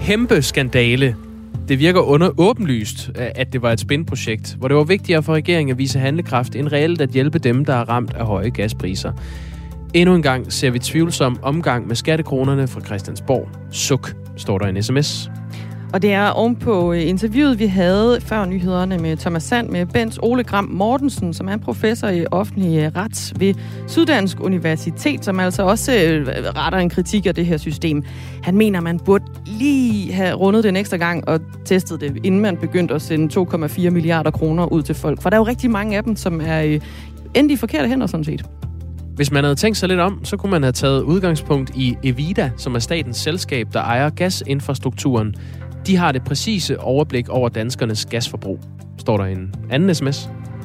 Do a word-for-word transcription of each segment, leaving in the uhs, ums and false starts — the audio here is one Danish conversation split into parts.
kæmpe skandale. Det virker under åbenlyst, at det var et spinprojekt, hvor det var vigtigere for regeringen at vise handlekraft end reelt at hjælpe dem, der er ramt af høje gaspriser. Endnu en gang ser vi tvivlsom omgang med skattekronerne fra Christiansborg. Suk, står der i en sms. Og det er ovenpå interviewet, vi havde før nyhederne med Thomas Sand med Bent Ole Gram Mortensen, som er professor i offentlig ret ved Syddansk Universitet, som altså også retter en kritik af det her system. Han mener, man burde lige have rundet det en ekstra gang og testet det, inden man begyndte at sende to komma fire milliarder kroner ud til folk. For der er jo rigtig mange af dem, som er endt i forkerte hænder, sådan set. Hvis man havde tænkt sig lidt om, så kunne man have taget udgangspunkt i Evida, som er statens selskab, der ejer gasinfrastrukturen. De har det præcise overblik over danskernes gasforbrug, står der i en anden sms.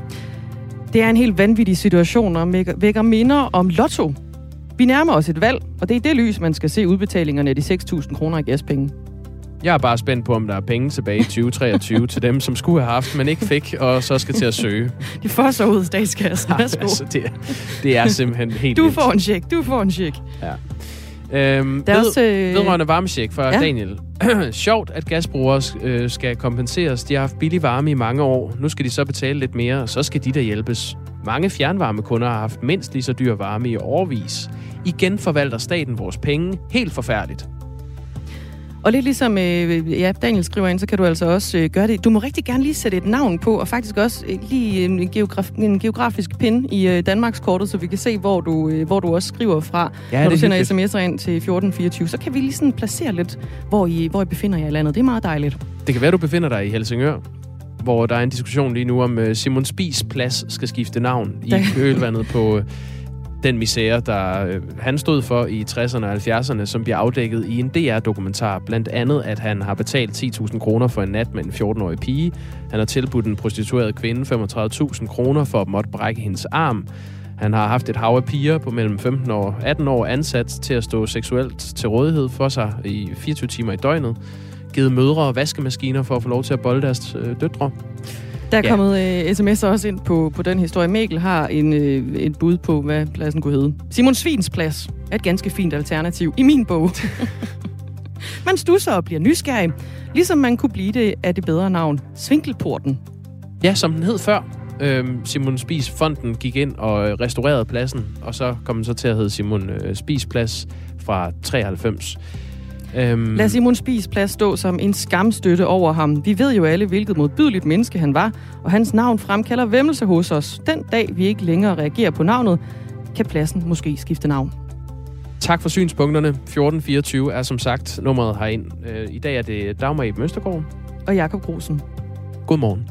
Det er en helt vanvittig situation og vækker minder om Lotto. Vi nærmer os et valg, og det er i det lys, man skal se udbetalingerne af de seks tusind kroner i gaspenge. Jeg er bare spændt på, om der er penge tilbage i tyve treogtyve til dem, som skulle have haft, men ikke fik, og så skal til at søge. De får så ud af statskassen. Værsgo. Altså, det, er, det er simpelthen helt Du vildt. får en check, du får en check. Ja. Øhm, der er ved, også, øh... vedrørende varmecheck fra ja. Daniel. Sjovt, at gasbrugere øh, skal kompenseres. De har haft billig varme i mange år. Nu skal de så betale lidt mere, og så skal de der hjælpes. Mange fjernvarmekunder har haft mindst lige så dyr varme i årevis. Igen forvalter staten vores penge. Helt forfærdeligt. Og lidt ligesom øh, ja, Daniel skriver ind, så kan du altså også øh, gøre det. Du må rigtig gerne lige sætte et navn på, og faktisk også øh, lige en, geograf- en geografisk pin i øh, Danmarkskortet, så vi kan se, hvor du, øh, hvor du også skriver fra, ja, når du sender sms'er ind til fjorten fireogtyve. Så kan vi lige sådan placere lidt, hvor I, hvor I befinder jer i landet. Det er meget dejligt. Det kan være, du befinder dig i Helsingør, hvor der er en diskussion lige nu om øh, Simon Spies Plads skal skifte navn i kølvandet på... Øh, den misære, der øh, han stod for i tresserne og halvfjerdserne, som bliver afdækket i en D R-dokumentar. Blandt andet, at han har betalt ti tusind kroner for en nat med en fjorten-årig pige. Han har tilbudt en prostitueret kvinde femogtredive tusind kroner for at måtte brække hendes arm. Han har haft et hav af piger på mellem femten og atten år ansat til at stå seksuelt til rådighed for sig i fireogtyve timer i døgnet. Givet mødre og vaskemaskiner for at få lov til at bolde deres øh, døtre. Der er ja. kommet øh, sms'er også ind på, på den historie. Mikkel har en, øh, et bud på, hvad pladsen kunne hedde. Simon Svins Plads er et ganske fint alternativ i min bog. Man stusser og bliver nysgerrig, ligesom man kunne blive det af det bedre navn Svinkelporten. Ja, som den hed før. Øhm, Simon Spies Fonden gik ind og restaurerede pladsen, og så kom den så til at hedde Simon øh, Spies Plads fra treoghalvfems. Øhm... Lad Simon Spies Plads stå som en skamstøtte over ham. Vi ved jo alle, hvilket modbydeligt menneske han var, og hans navn fremkalder væmmelse hos os. Den dag, vi ikke længere reagerer på navnet, kan pladsen måske skifte navn. Tak for synspunkterne. fjorten fireogtyve er som sagt nummeret herind. Øh, I dag er det Dagmar Eben Østergaard. Og Jakob Grusen. Godmorgen.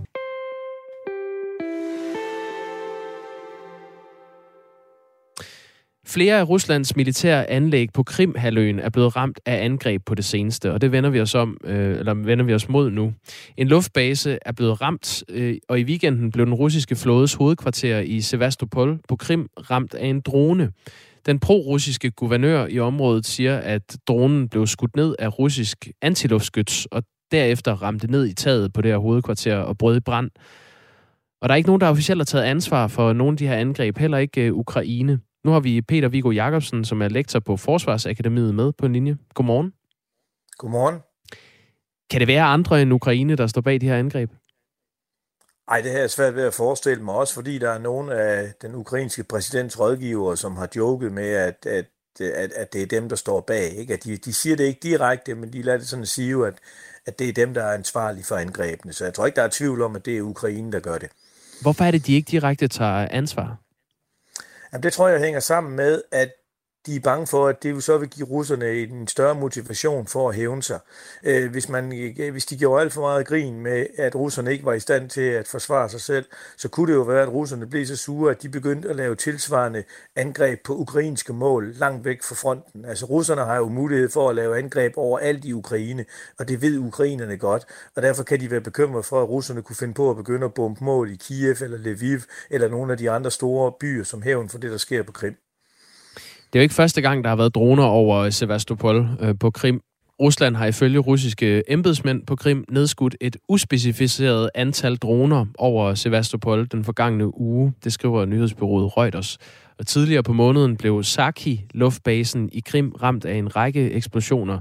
Flere af Ruslands militære anlæg på Krim-halvøen er blevet ramt af angreb på det seneste, og det vender vi os om, øh, eller vender vi os mod nu. En luftbase er blevet ramt, øh, og i weekenden blev den russiske flådes hovedkvarter i Sevastopol på Krim ramt af en drone. Den pro-russiske guvernør i området siger, at dronen blev skudt ned af russisk antiluftskyts, og derefter ramte ned i taget på det her hovedkvarter og brød i brand. Og der er ikke nogen, der officielt har taget ansvar for nogle af de her angreb, heller ikke øh, Ukraine. Nu har vi Peter Viggo Jacobsen, som er lektor på Forsvarsakademiet, med på en linje. Godmorgen. Godmorgen. Kan det være andre end Ukraine, der står bag de her angreb? Ej, det her er svært ved at forestille mig, også fordi der er nogle af den ukrainske præsidents rådgivere, som har joket med, at, at, at, at det er dem, der står bag. Ikke? At de, de siger det ikke direkte, men de lader det sådan at sige, at, at det er dem, der er ansvarlige for angrebene. Så jeg tror ikke, der er tvivl om, at det er Ukraine, der gør det. Hvorfor er det, de ikke direkte tager ansvar? Jamen, det tror jeg hænger sammen med, at de er bange for, at det så vil give russerne en større motivation for at hævne sig. Hvis, man, hvis de gjorde alt for meget grin med, at russerne ikke var i stand til at forsvare sig selv, så kunne det jo være, at russerne blev så sure, at de begyndte at lave tilsvarende angreb på ukrainske mål langt væk fra fronten. Altså russerne har jo mulighed for at lave angreb overalt i Ukraine, og det ved ukrainerne godt, og derfor kan de være bekymret for, at russerne kunne finde på at begynde at bombe mål i Kiev eller Lviv eller nogle af de andre store byer som hævn for det, der sker på Krim. Det er jo ikke første gang, der har været droner over Sevastopol øh, på Krim. Rusland har ifølge russiske embedsmænd på Krim nedskudt et uspecificeret antal droner over Sevastopol den forgangne uge. Det skriver nyhedsbureauet Reuters. Og tidligere på måneden blev Saki, luftbasen i Krim, ramt af en række eksplosioner.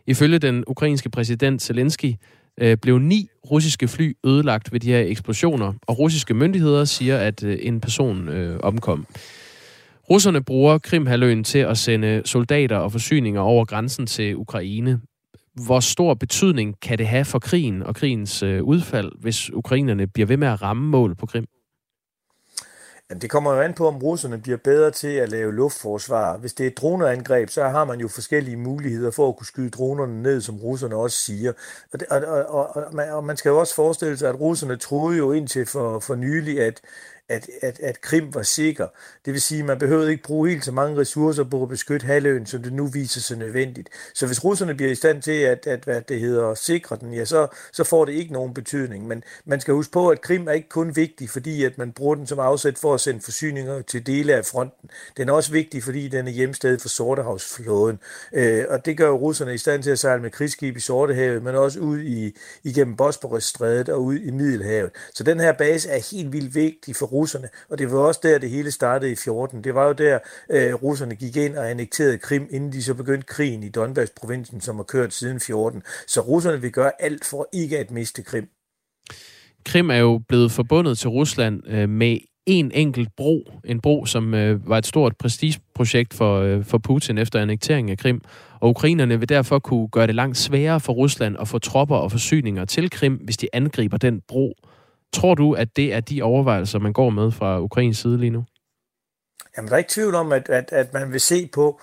Ifølge den ukrainske præsident Zelensky øh, blev ni russiske fly ødelagt ved de her eksplosioner, og russiske myndigheder siger, at øh, en person øh, omkom. Russerne bruger Krimhalvøen til at sende soldater og forsyninger over grænsen til Ukraine. Hvor stor betydning kan det have for krigen og krigens øh, udfald, hvis ukrainerne bliver ved med at ramme mål på Krim? Jamen, det kommer jo an på, om russerne bliver bedre til at lave luftforsvar. Hvis det er et droneangreb, så har man jo forskellige muligheder for at kunne skyde dronerne ned, som russerne også siger. Og, det, og, og, og, man, og man skal jo også forestille sig, at russerne troede jo indtil for, for nylig, at At, at, at Krim var sikker. Det vil sige, at man behøvede ikke bruge helt så mange ressourcer på at beskytte halvøen, som det nu viser sig nødvendigt. Så hvis russerne bliver i stand til at, at hvad det hedder, sikre den, ja, så, så får det ikke nogen betydning. Men man skal huske på, at Krim er ikke kun vigtig, fordi at man bruger den som afsæt for at sende forsyninger til dele af fronten. Den er også vigtig, fordi den er hjemsted for Sortehavsflåden. Øh, og det gør jo russerne i stand til at sejle med krigsskib i Sortehavet, men også ud i, igennem Bosporusstrædet og ud i Middelhavet. Så den her base er helt vildt vigtig for russerne, og det var også der, det hele startede i fjorten. Det var jo der, øh, russerne gik ind og annekterede Krim, inden de så begyndte krigen i Donbass-provinsen, som har kørt siden fjorten. Så russerne vil gøre alt for ikke at miste Krim. Krim er jo blevet forbundet til Rusland øh, med en enkelt bro. En bro, som øh, var et stort prestigeprojekt for, øh, for Putin efter annekteringen af Krim. Og ukrainerne vil derfor kunne gøre det langt sværere for Rusland at få tropper og forsyninger til Krim, hvis de angriber den bro. Tror du, at det er de overvejelser, man går med fra Ukrains side lige nu? Jamen, der er ikke tvivl om, at, at, at man vil se på,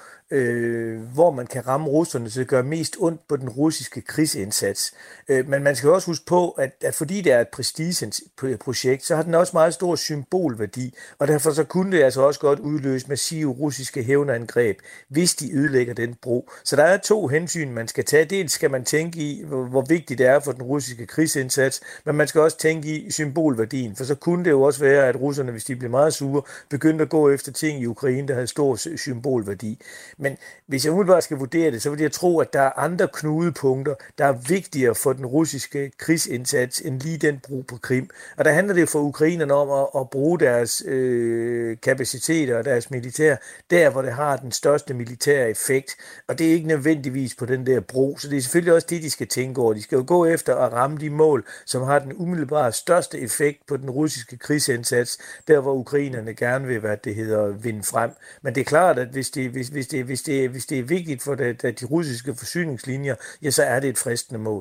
øh, hvor man kan ramme russerne til at gøre mest ondt på den russiske krigsindsats. Øh, men man skal også huske på, at, at fordi det er et prestigeprojekt, så har den også meget stor symbolværdi, og derfor så kunne det altså også godt udløse massive russiske hævnangreb, hvis de ødelægger den bro. Så der er to hensyn, man skal tage. Dels skal man tænke i, hvor, hvor vigtigt det er for den russiske krigsindsats, men man skal også tænke i symbolværdien, for så kunne det jo også være, at russerne, hvis de blev meget sure, begyndte at gå efter ting i Ukraine, der havde stor symbolværdi. Men hvis jeg umiddelbart skal vurdere det, så vil jeg tro, at der er andre knudepunkter, der er vigtigere for den russiske krigsindsats, end lige den brug på Krim. Og der handler det for ukrainerne om at, at bruge deres øh, kapaciteter og deres militær, der hvor det har den største militære effekt. Og det er ikke nødvendigvis på den der bro, så det er selvfølgelig også det, de skal tænke over. De skal jo gå efter at ramme de mål, som har den umiddelbare største effekt på den russiske krigsindsats, der hvor ukrainerne gerne vil, hvad det hedder, vinde frem. Men det er klart, at hvis det, hvis, hvis det, hvis det, hvis det er vigtigt for det, de russiske forsyningslinjer, ja, så er det et fristende mål.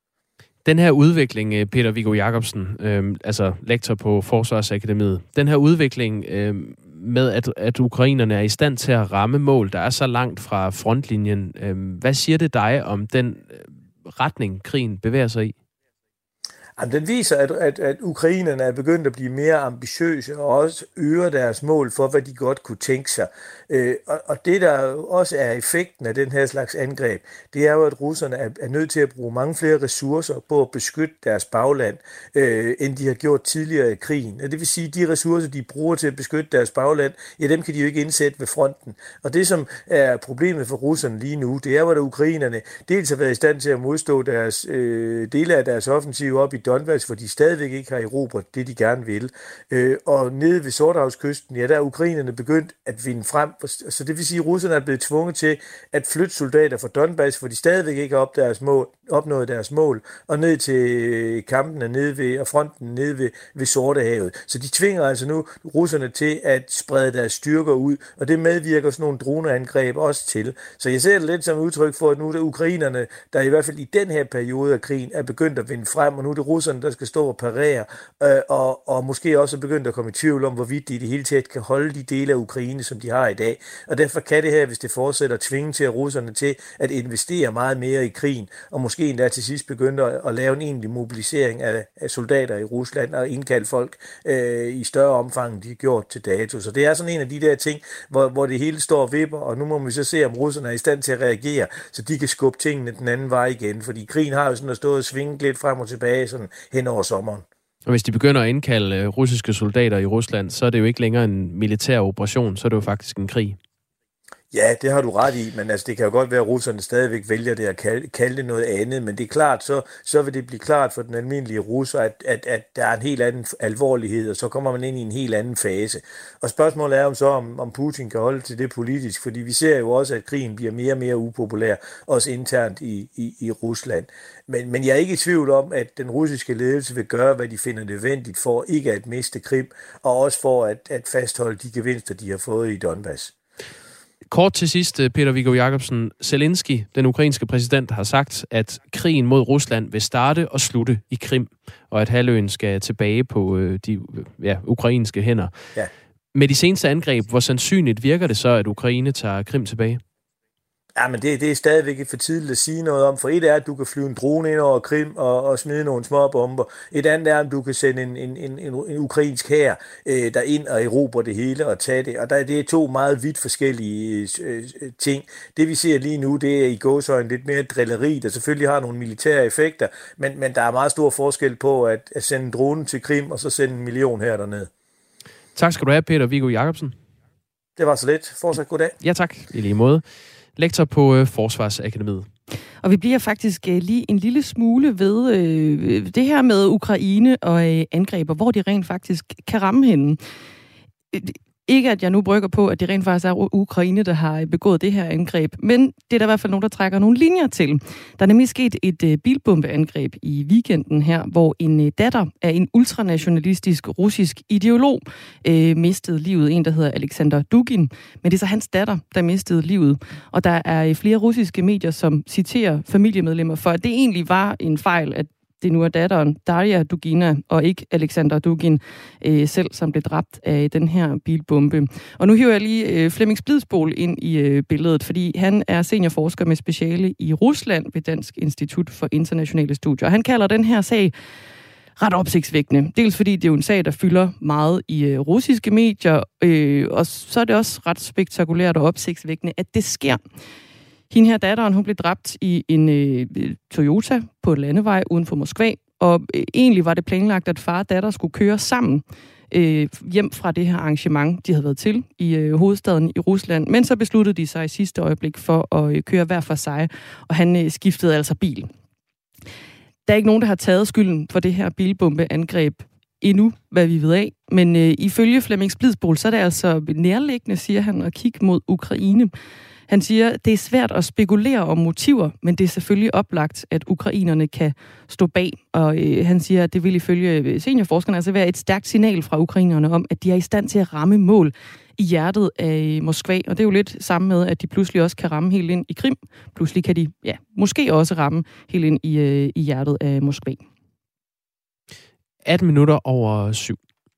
Den her udvikling, Peter Viggo Jacobsen, øh, altså lektor på Forsvarsakademiet, den her udvikling øh, med, at, at ukrainerne er i stand til at ramme mål, der er så langt fra frontlinjen, øh, hvad siger det dig om den retning, krigen bevæger sig i? Jamen, den viser, at, at, at ukrainerne er begyndt at blive mere ambitiøse og også øger deres mål for, hvad de godt kunne tænke sig. Øh, og, og det, der også er effekten af den her slags angreb, det er jo, at russerne er, er nødt til at bruge mange flere ressourcer på at beskytte deres bagland, øh, end de har gjort tidligere i krigen. Og det vil sige, at de ressourcer, de bruger til at beskytte deres bagland, ja, dem kan de jo ikke indsætte ved fronten. Og det, som er problemet for russerne lige nu, det er jo, at ukrainerne dels har været i stand til at modstå deres, øh, dele af deres offensiv op i Donbass, hvor de stadigvæk ikke har erobret det, de gerne vil. Øh, og nede ved Sortehavskysten, ja, der er ukrainerne begyndt at vinde frem. Så det vil sige, at russerne er blevet tvunget til at flytte soldater fra Donbass, hvor de stadigvæk ikke har op deres mål, opnået deres mål, og ned til kampene nede ved, og fronten nede ved, ved Sortehavet. Så de tvinger altså nu russerne til at sprede deres styrker ud, og det medvirker sådan nogle droneangreb også til. Så jeg ser det lidt som udtryk for, at nu er det ukrainerne, der i hvert fald i den her periode af krigen er begyndt at vinde frem, og nu er det russerne, der skal stå og parere, øh, og, og måske også er begyndt at komme i tvivl om, hvorvidt de i det hele taget kan holde de dele af Ukraine, som de har i dag. Og derfor kan det her, hvis det fortsætter, tvinge til russerne til at investere meget mere i krigen, og måske endda til sidst begynde at, at lave en egentlig mobilisering af, af soldater i Rusland, og indkalde folk øh, i større omfang, end de har gjort til dato. Så det er sådan en af de der ting, hvor, hvor det hele står og vipper, og nu må vi så se, om russerne er i stand til at reagere, så de kan skubbe tingene den anden vej igen, fordi krigen har jo sådan at stå og svinge lidt frem og tilbage sådan hen over sommeren. Og hvis de begynder at indkalde russiske soldater i Rusland, så er det jo ikke længere en militær operation, så er det jo faktisk en krig. Ja, det har du ret i, men altså, det kan jo godt være, at russerne stadigvæk vælger det at kalde, kalde det noget andet, men det er klart, så, så vil det blive klart for den almindelige russer, at, at, at der er en helt anden alvorlighed, og så kommer man ind i en helt anden fase. Og spørgsmålet er om så, om, om Putin kan holde til det politisk, fordi vi ser jo også, at krigen bliver mere og mere upopulær, også internt i, i, i Rusland. Men, men jeg er ikke i tvivl om, at den russiske ledelse vil gøre, hvad de finder nødvendigt for ikke at miste Krim, og også for at, at fastholde de gevinster, de har fået i Donbass. Kort til sidst, Peter Viggo Jacobsen. Zelensky, den ukrainske præsident, har sagt, at krigen mod Rusland vil starte og slutte i Krim, og at halvøen skal tilbage på øh, de ja, ukrainske hænder. Ja. Med de seneste angreb, hvor sandsynligt virker det så, at Ukraine tager Krim tilbage? Ja, men det, det er stadigvæk for tidligt at sige noget om. For et er, at du kan flyve en drone ind over Krim og, og smide nogle små bomber. Et andet er, at du kan sende en, en, en, en ukrainsk hær øh, der ind og erobre det hele og tage det. Og der, det er to meget vidt forskellige øh, ting. Det vi ser lige nu, det er i gåseøjne lidt mere drilleri, der selvfølgelig har nogle militære effekter, men, men der er meget stor forskel på at, at sende en drone til Krim og så sende en million her dernede. Tak skal du have, Peter Viggo Jacobsen. Det var så lidt. Fortsat god dag. Ja tak, i lige måde. Lektor på øh, Forsvarsakademiet. Og vi bliver faktisk øh, lige en lille smule ved øh, det her med Ukraine og øh, angreb, og hvor de rent faktisk kan ramme hende. Ikke at jeg nu brygger på, at det rent faktisk er Ukraine, der har begået det her angreb, men det er der i hvert fald nogen, der trækker nogle linjer til. Der er nemlig sket et uh, bilbombeangreb i weekenden her, hvor en uh, datter af en ultranationalistisk russisk ideolog uh, mistede livet. En, der hedder Alexander Dugin. Men det er så hans datter, der mistede livet. Og der er uh, flere russiske medier, som citerer familiemedlemmer for, at det egentlig var en fejl, at det nu er datteren Daria Dugina, og ikke Alexander Dugin øh, selv, som blev dræbt af den her bilbombe. Og nu hiver jeg lige øh, Flemming Splidsbol ind i øh, billedet, fordi han er seniorforsker med speciale i Rusland ved Dansk Institut for Internationale Studier. Han kalder den her sag ret opsigtsvækkende. Dels fordi det er jo en sag, der fylder meget i øh, russiske medier, øh, og så er det også ret spektakulært og opsigtsvækkende, at det sker. Hende her datteren, hun blev dræbt i en øh, Toyota på en landevej uden for Moskva, og øh, egentlig var det planlagt, at far og datter skulle køre sammen øh, hjem fra det her arrangement, de havde været til i øh, hovedstaden i Rusland. Men så besluttede de sig i sidste øjeblik for at øh, køre hver for sig, og han øh, skiftede altså bil. Der er ikke nogen, der har taget skylden for det her bilbombeangreb endnu, hvad vi ved af. Men øh, ifølge Flemming Splidsbol, så er det altså nærliggende, siger han, at kigge mod Ukraine. Han siger, at det er svært at spekulere om motiver, men det er selvfølgelig oplagt, at ukrainerne kan stå bag. Og øh, han siger, at det vil ifølge seniorforskerne altså være et stærkt signal fra ukrainerne om, at de er i stand til at ramme mål i hjertet af Moskva. Og det er jo lidt sammen med, at de pludselig også kan ramme helt ind i Krim. Pludselig kan de ja, måske også ramme helt ind i, øh, i hjertet af Moskva. atten minutter over syv.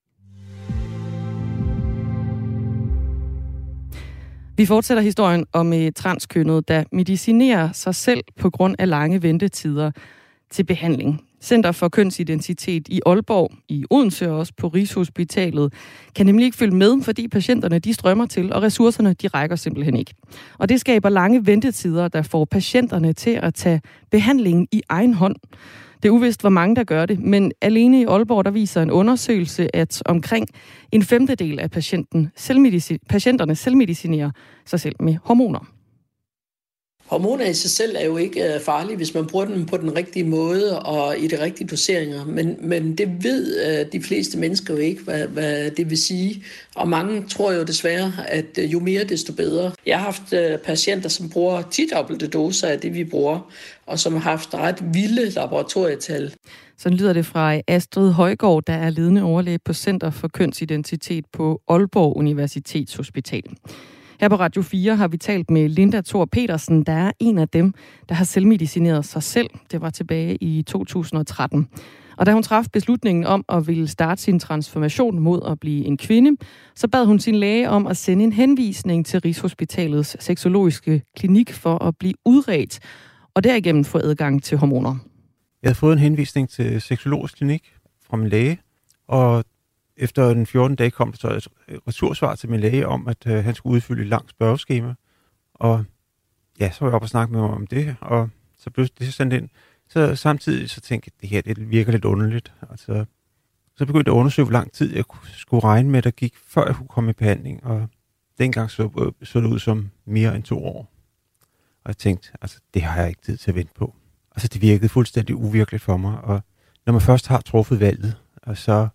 Vi fortsætter historien om et transkønnet, der medicinerer sig selv på grund af lange ventetider til behandling. Center for Kønsidentitet i Aalborg, i Odense og også på Rigshospitalet, kan nemlig ikke følge med, fordi patienterne de strømmer til, og ressourcerne de rækker simpelthen ikke. Og det skaber lange ventetider, der får patienterne til at tage behandlingen i egen hånd. Det er uvist, hvor mange der gør det, men alene i Aalborg, der viser en undersøgelse, at omkring en femtedel af patienten selvmedicin- patienterne selvmedicinerer sig selv med hormoner. Hormoner i sig selv er jo ikke farlige, hvis man bruger dem på den rigtige måde og i de rigtige doseringer. Men, men det ved de fleste mennesker jo ikke, hvad, hvad det vil sige. Og mange tror jo desværre, at jo mere, desto bedre. Jeg har haft patienter, som bruger ti-dobbelte doser af det, vi bruger, og som har haft ret vilde laboratorietal. Sådan lyder det fra Astrid Højgaard, der er ledende overlæge på Center for Kønsidentitet på Aalborg Universitetshospital. Her på Radio fire har vi talt med Linda Thor Petersen, der er en af dem, der har selvmedicineret sig selv. Det var tilbage i to tusind og tretten. Og da hun traf beslutningen om at ville starte sin transformation mod at blive en kvinde, så bad hun sin læge om at sende en henvisning til Rigshospitalets seksologiske klinik for at blive udredt, og derigennem få adgang til hormoner. Jeg havde fået en henvisning til seksologisk klinik fra min læge, og efter den fjorten dage kom der så et retursvar til min læge om, at øh, han skulle udfylde et langt spørgeskema. Og ja, så var jeg oppe og snakke med ham om det, og så blev det sendt ind. Så samtidig så tænkte jeg, at det her det virker lidt underligt. Altså, så begyndte jeg at undersøge, hvor lang tid jeg skulle regne med, der gik, før jeg kunne komme i behandling. Og dengang så, så det ud som mere end to år. Og jeg tænkte, altså det har jeg ikke tid til at vente på. Altså det virkede fuldstændig uvirkeligt for mig. Og når man først har truffet valget, og så,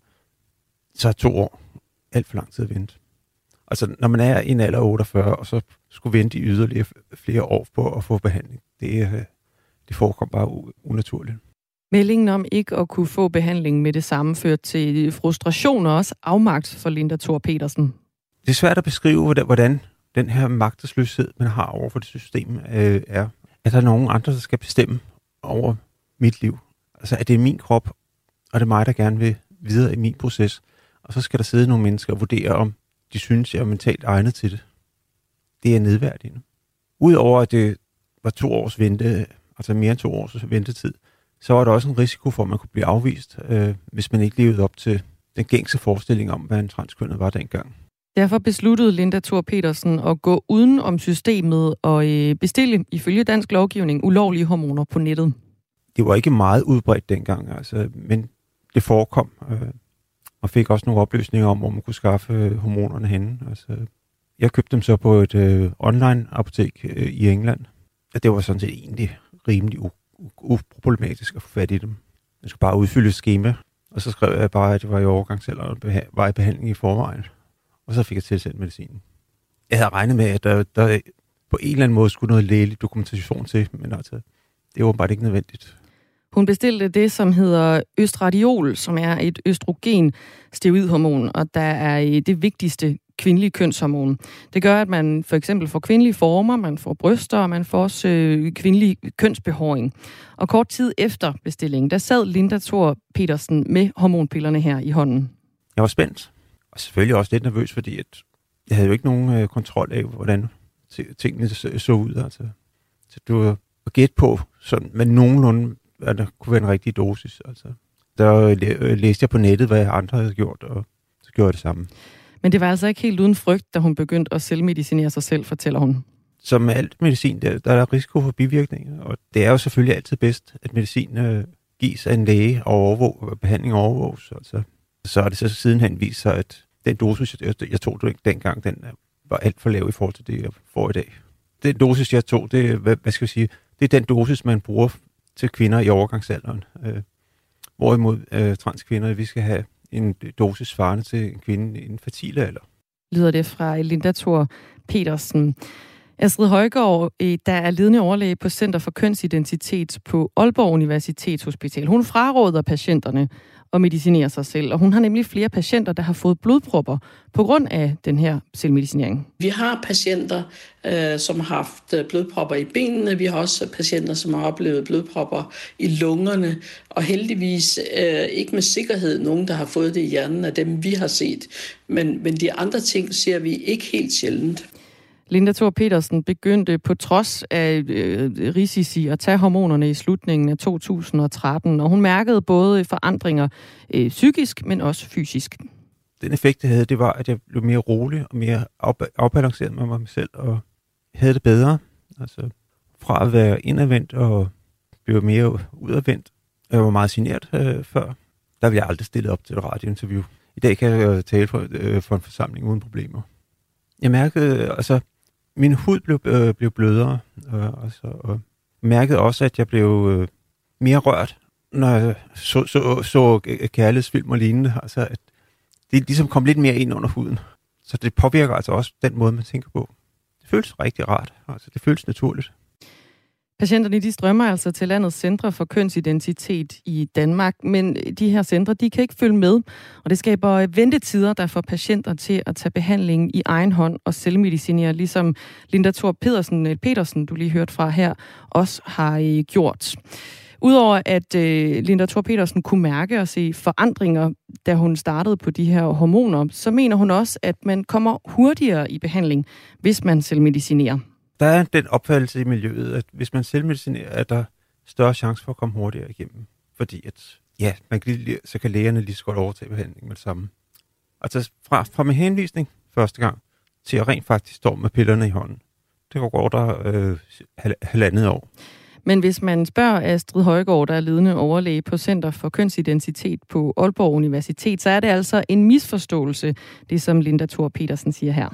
så er to år alt for lang tid at vente. Altså når man er i en alder af otteogfyrre, og så skulle vente i yderligere flere år på at få behandling, det, det forekom bare unaturligt. Meldingen om ikke at kunne få behandling med det samme førte til frustration og også afmagt for Linda Thor Petersen. Det er svært at beskrive, hvordan den her magtesløshed, man har over for det system, øh, er. At der er nogen andre, der skal bestemme over mit liv. Altså, at det er min krop, og det er mig, der gerne vil videre i min proces. Og så skal der sidde nogle mennesker og vurdere, om de synes, jeg er mentalt egnet til det. Det er nedværdigende. Udover at det var to års vente, altså mere end to års ventetid, så var der også en risiko for, at man kunne blive afvist, øh, hvis man ikke levede op til den gængse forestilling om, hvad en transkønnet var dengang. Derfor besluttede Linda Thor Petersen at gå uden om systemet og øh, bestille, ifølge dansk lovgivning, ulovlige hormoner på nettet. Det var ikke meget udbredt dengang, altså, men det forekom, øh, og fik også nogle oplysninger om, hvor man kunne skaffe øh, hormonerne henne. Altså, jeg købte dem så på et øh, online-apotek øh, i England, og det var sådan set egentlig rimelig uproblematisk at få fat i dem. Jeg skulle bare udfylde et skema, og så skrev jeg bare, at det var i overgangsalder og var i behandling i forvejen. Og så fik jeg tilsendt medicinen. Jeg havde regnet med, at der, der på en eller anden måde skulle noget lægelig dokumentation til, men altså, det var bare ikke nødvendigt. Hun bestilte det, som hedder østradiol, som er et østrogen-steroidhormon, og der er det vigtigste kvindelige kønshormon. Det gør, at man for eksempel får kvindelige former, man får bryster, og man får også øh, kvindelig kønsbehåring. Og kort tid efter bestillingen, der sad Linda Thor Petersen med hormonpillerne her i hånden. Jeg var spændt, og selvfølgelig også lidt nervøs, fordi at jeg havde jo ikke nogen øh, kontrol af, hvordan tingene så, så ud. Altså. Så det var at gætte på, sådan, men nogenlunde, at der kunne være en rigtig dosis. Altså. Der læ- læste jeg på nettet, hvad andre havde gjort, og så gjorde jeg det samme. Men det var altså ikke helt uden frygt, da hun begyndte at selvmedicinere sig selv, fortæller hun. Som med alt medicin, der, der er risiko for bivirkninger, og det er jo selvfølgelig altid bedst, at medicin øh, gives af en læge og overvåg, behandling overvåges. Altså. Så er det så sidenhen vist sig, at den dosis, jeg, jeg tog dengang, den var alt for lav i forhold til det, jeg får i dag. Den dosis, jeg tog, det, hvad, hvad skal jeg sige, det er den dosis, man bruger til kvinder i overgangsalderen. Øh, hvorimod øh, transkvinder, vi skal have en dosis svarende til en kvinde i en fertile alder. Lyder det fra Linda Thor Petersen. Astrid Højgaard, der er ledende overlæge på Center for Kønsidentitet på Aalborg Universitetshospital. Hun fraråder patienterne at medicinere sig selv, og hun har nemlig flere patienter, der har fået blodpropper på grund af den her selvmedicinering. Vi har patienter, øh, som har haft blodpropper i benene. Vi har også patienter, som har oplevet blodpropper i lungerne. Og heldigvis øh, ikke med sikkerhed nogen, der har fået det i hjernen af dem, vi har set. Men, men de andre ting ser vi ikke helt sjældent. Linda Thor Petersen begyndte på trods af øh, risici at tage hormonerne i slutningen af to tusind og tretten, og hun mærkede både forandringer øh, psykisk, men også fysisk. Den effekt, jeg havde, det var, at jeg blev mere rolig og mere afbalanceret med mig selv, og havde det bedre. Altså fra at være indadvendt og blive mere udadvendt. Jeg var meget genert øh, før. Der ville jeg aldrig stille op til et radiointerview. I dag kan jeg tale for, øh, for en forsamling uden problemer. Jeg mærkede, altså, min hud blev, øh, blev blødere, øh, og, så, og mærkede også, at jeg blev øh, mere rørt, når jeg så, så, så kærlighedsfilm og lignende. Altså, at det ligesom kom lidt mere ind under huden. Så det påvirker altså også den måde, man tænker på. Det føles rigtig rart. Altså, det føles naturligt. Patienterne, de strømmer altså til landets centre for kønsidentitet i Danmark, men de her centre, de kan ikke følge med, og det skaber ventetider, der får patienter til at tage behandlingen i egen hånd og selvmedicinere, ligesom Linda Thor Petersen, Petersen, du lige hørte fra her, også har gjort. Udover at øh, Linda Thor Petersen kunne mærke og se forandringer, da hun startede på de her hormoner, så mener hun også, at man kommer hurtigere i behandling, hvis man selvmedicinerer. Der er den opfattelse i miljøet, at hvis man selvmedicinerer, er der større chance for at komme hurtigere igennem. Fordi at, ja, man kan, så kan lægerne lige så godt overtage behandling med det samme. Altså fra, fra med henvisning første gang, til at rent faktisk stå med pillerne i hånden. Det går der øh, halvandet år. Men hvis man spørger Astrid Højgaard, der er ledende overlæge på Center for Kønsidentitet på Aalborg Universitet, så er det altså en misforståelse, det som Linda Thor Petersen siger her.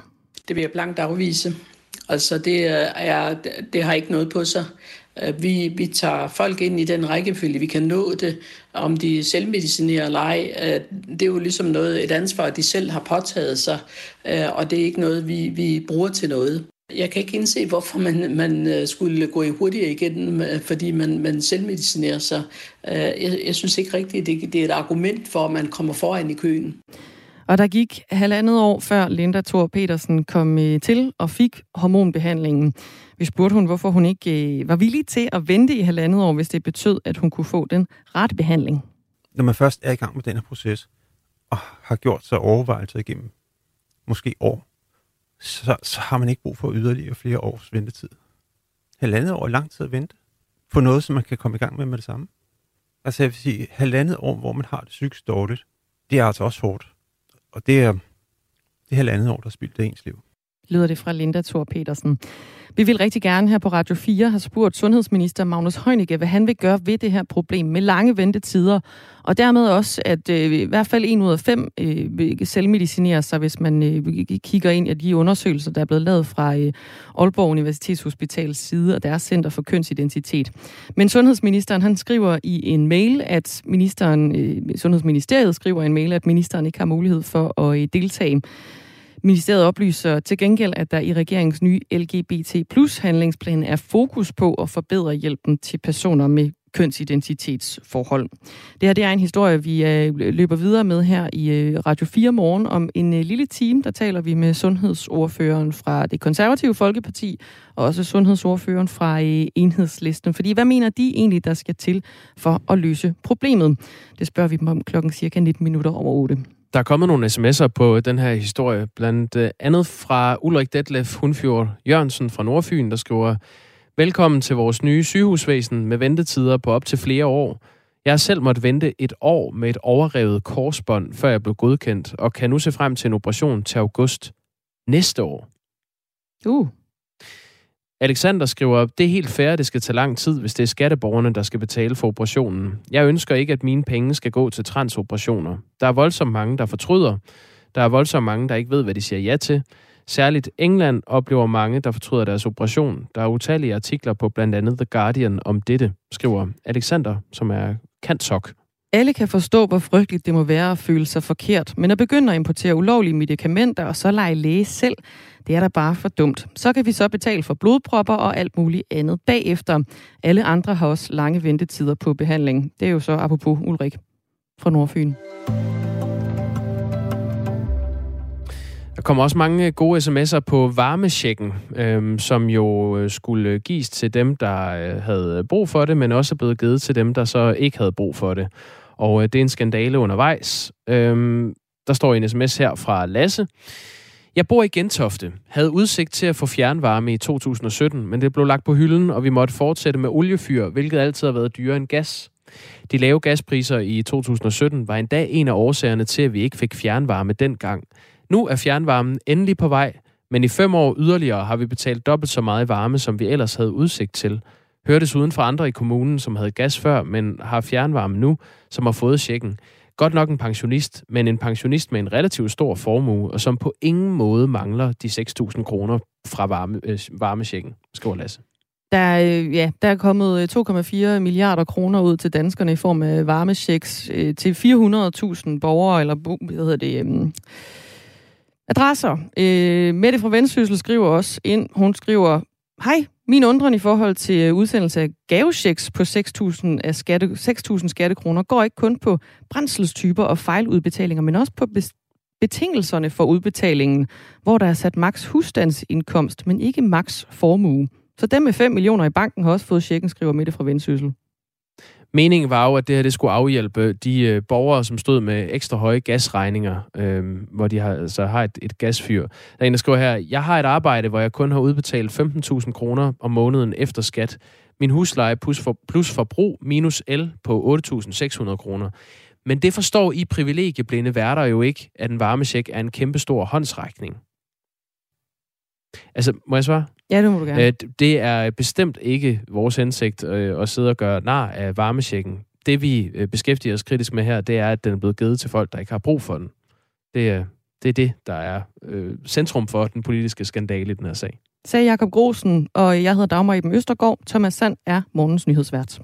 Det vil jeg blankt afvise. Altså, det, er, det har ikke noget på sig. Vi, vi tager folk ind i den rækkefølge, vi kan nå det. Om de selvmedicinerer eller ej, det er jo ligesom noget, et ansvar, de selv har påtaget sig, og det er ikke noget, vi, vi bruger til noget. Jeg kan ikke indse, hvorfor man, man skulle gå i hurtigere igen, fordi man, man selvmedicinerer sig. Jeg, jeg synes ikke rigtigt, det, det er et argument for, at man kommer foran i køen. Og der gik halvandet år før Linda Thor Petersen kom til og fik hormonbehandlingen. Vi spurgte hun, hvorfor hun ikke var villig til at vente i halvandet år, hvis det betød, at hun kunne få den rette behandling. Når man først er i gang med den her proces, og har gjort sig overvejelser igennem måske år, så, så har man ikke brug for yderligere flere års ventetid. Halvandet år er lang tid at vente på noget, som man kan komme i gang med med det samme. Altså jeg vil sige, halvandet år, hvor man har det psykisk dårligt, det er altså også hårdt. Og det er det halvandet år, der spildt af ens liv. Lyder det fra Linda Thor Petersen. Vi vil rigtig gerne her på Radio fire have spurgt sundhedsminister Magnus Heunicke, hvad han vil gøre ved det her problem med lange ventetider, og dermed også, at øh, i hvert fald en ud af fem øh, selvmedicinerer sig, hvis man øh, kigger ind i de undersøgelser, der er blevet lavet fra øh, Aalborg Universitetshospitals side og deres Center for Kønsidentitet. Men sundhedsministeren, han skriver i en mail, at ministeren, øh, Sundhedsministeriet skriver i en mail, at ministeren ikke har mulighed for at øh, deltage. Ministeriet oplyser til gengæld, at der i regeringens nye L G B T plus handlingsplan er fokus på at forbedre hjælpen til personer med kønsidentitetsforhold. Det her det er en historie, vi løber videre med her i Radio fire Morgen. Om en lille time, der taler vi med sundhedsordføreren fra Det Konservative Folkeparti, og også sundhedsordføreren fra Enhedslisten. Fordi hvad mener de egentlig, der skal til for at løse problemet? Det spørger vi dem om klokken cirka nitten minutter over otte. Der er kommet nogle sms'er på den her historie, blandt andet fra Ulrik Detlef Hundfjord Jørgensen fra Nordfyn, der skriver: Velkommen til vores nye sygehusvæsen med ventetider på op til flere år. Jeg har selv måttet vente et år med et overrevet korsbånd, før jeg blev godkendt, og kan nu se frem til en operation til august næste år. Uh. Alexander skriver: Det er helt fair, at det skal tage lang tid, hvis det er skatteborgerne, der skal betale for operationen. Jeg ønsker ikke, at mine penge skal gå til transoperationer. Der er voldsomt mange, der fortryder. Der er voldsomt mange, der ikke ved, hvad de siger ja til. Særligt England oplever mange, der fortryder deres operation. Der er utallige artikler på blandt andet The Guardian om dette, skriver Alexander, som er kantsok. Alle kan forstå, hvor frygteligt det må være at føle sig forkert, men at begynde at importere ulovlige medicamenter og så lege læge selv, det er da bare for dumt. Så kan vi så betale for blodpropper og alt muligt andet bagefter. Alle andre har også lange ventetider på behandling. Det er jo så apropos Ulrik fra Nordfyn. Der kommer også mange gode sms'er på varmechecken, øhm, som jo skulle gives til dem, der øh, havde brug for det, men også er blevet givet til dem, der så ikke havde brug for det. Og øh, det er en skandale undervejs. Øhm, der står en sms her fra Lasse. Jeg bor i Gentofte, havde udsigt til at få fjernvarme i to tusind og sytten, men det blev lagt på hylden, og vi måtte fortsætte med oliefyr, hvilket altid har været dyrere end gas. De lave gaspriser i to tusind og sytten var endda en af årsagerne til, at vi ikke fik fjernvarme dengang. Nu er fjernvarmen endelig på vej, men i fem år yderligere har vi betalt dobbelt så meget varme, som vi ellers havde udsigt til. Hørtes uden for andre i kommunen, som havde gas før, men har fjernvarme nu, som har fået checken. Godt nok en pensionist, men en pensionist med en relativt stor formue, og som på ingen måde mangler de seks tusind kroner fra varme, øh, varmechecken, skriver Lasse. Der, ja, der er kommet to komma fire milliarder kroner ud til danskerne i form af varmechecks øh, til fire hundrede tusind borgere, eller hvad hedder det... Øh, adresser. Øh, Mette fra Vendsyssel skriver også ind, hun skriver: Hej, min undren i forhold til udsendelse af gavechecks på seks tusind af skatte, seks tusind skattekroner går ikke kun på brændselstyper og fejludbetalinger, men også på betingelserne for udbetalingen, hvor der er sat maks husstandsindkomst, men ikke maks formue. Så dem med fem millioner i banken har også fået checken, skriver Mette fra Vendsyssel. Meningen var jo, at det her det skulle afhjælpe de øh, borgere, som stod med ekstra høje gasregninger, øh, hvor de har, altså, har et, et gasfyr. Der er en, der skriver her: Jeg har et arbejde, hvor jeg kun har udbetalt femten tusind kroner om måneden efter skat. Min husleje plus, for, plus forbrug minus el på otte tusind seks hundrede kroner. Men det forstår I privilegieblinde værter jo ikke, at en varmecheck er en kæmpestor håndsrækning. Altså, må jeg svare? Ja, det må du gerne. Det er bestemt ikke vores hensigt at sidde og gøre nar af varmechecken. Det vi beskæftiger os kritisk med her, det er, at den er blevet givet til folk, der ikke har brug for den. Det er, Det er det, der er øh, centrum for den politiske skandale i den her sag. Sagde Jakob Grosen, og jeg hedder Dagmar Iben Østergaard. Thomas Sand er morgens nyhedsvært.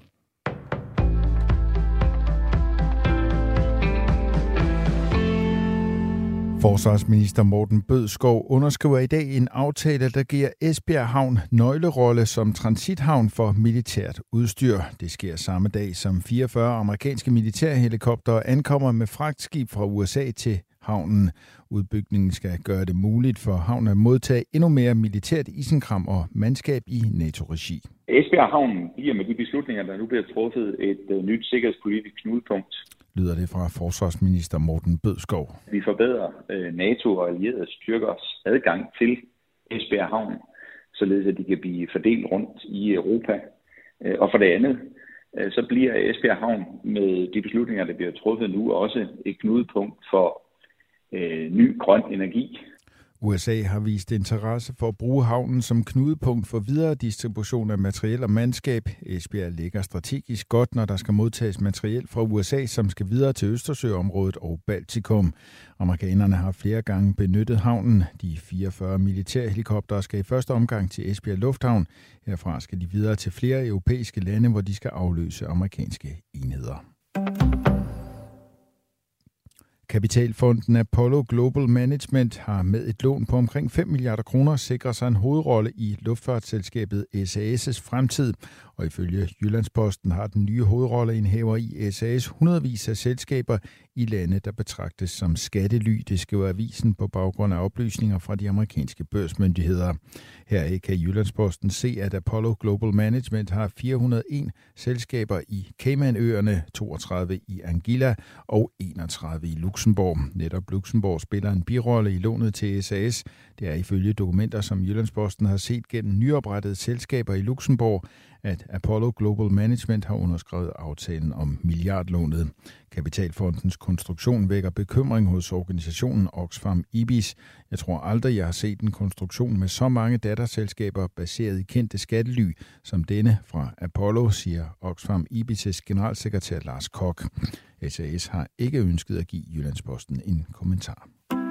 Forsvarsminister Morten Bødskov underskriver i dag en aftale, der giver Esbjerg Havn nøglerolle som transithavn for militært udstyr. Det sker samme dag, som fireogfyrre amerikanske militærhelikoptere ankommer med fragtskib fra U S A til havnen. Udbygningen skal gøre det muligt for havnen at modtage endnu mere militært isenkram og mandskab i NATO-regi. Esbjerg Havn bliver med de beslutninger, der nu bliver truffet, et nyt sikkerhedspolitisk knudepunkt. Lyder det fra forsvarsminister Morten Bødskov. Vi forbedrer NATO og allierede styrkers adgang til Esbjerg Havn, således at de kan blive fordelt rundt i Europa. Og for det andet, så bliver Esbjerg Havn med de beslutninger, der bliver truffet nu, også et knudepunkt for øh, ny grøn energi. U S A har vist interesse for at bruge havnen som knudepunkt for videre distribution af materiel og mandskab. Esbjerg ligger strategisk godt, når der skal modtages materiel fra U S A, som skal videre til Østersøområdet og Baltikum. Amerikanerne har flere gange benyttet havnen. De fireogfyrre militærhelikoptere skal i første omgang til Esbjerg Lufthavn. Herfra skal de videre til flere europæiske lande, hvor de skal afløse amerikanske enheder. Kapitalfonden Apollo Global Management har med et lån på omkring fem milliarder kroner sikret sig en hovedrolle i luftfartsselskabet S A S' fremtid. Og ifølge Jyllandsposten har den nye hovedrolleindhaver i S A S hundredvis af selskaber i lande, der betragtes som skattely. Det skriver avisen på baggrund af oplysninger fra de amerikanske børsmyndigheder. Heraf kan Jyllandsposten se, at Apollo Global Management har fire hundrede og en selskaber i Caymanøerne, toogtredive i Anguilla og enogtredive i Luxembourg. Netop Luxembourg spiller en birolle i lånet til S A S. Det er ifølge dokumenter, som Jyllandsposten har set gennem nyoprettede selskaber i Luxembourg, at Apollo Global Management har underskrevet aftalen om milliardlånet. Kapitalfondens konstruktion vækker bekymring hos organisationen Oxfam Ibis. Jeg tror aldrig, jeg har set en konstruktion med så mange datterselskaber baseret i kendte skattely som denne fra Apollo, siger Oxfam Ibis' generalsekretær Lars Koch. S A S har ikke ønsket at give Jyllandsposten en kommentar.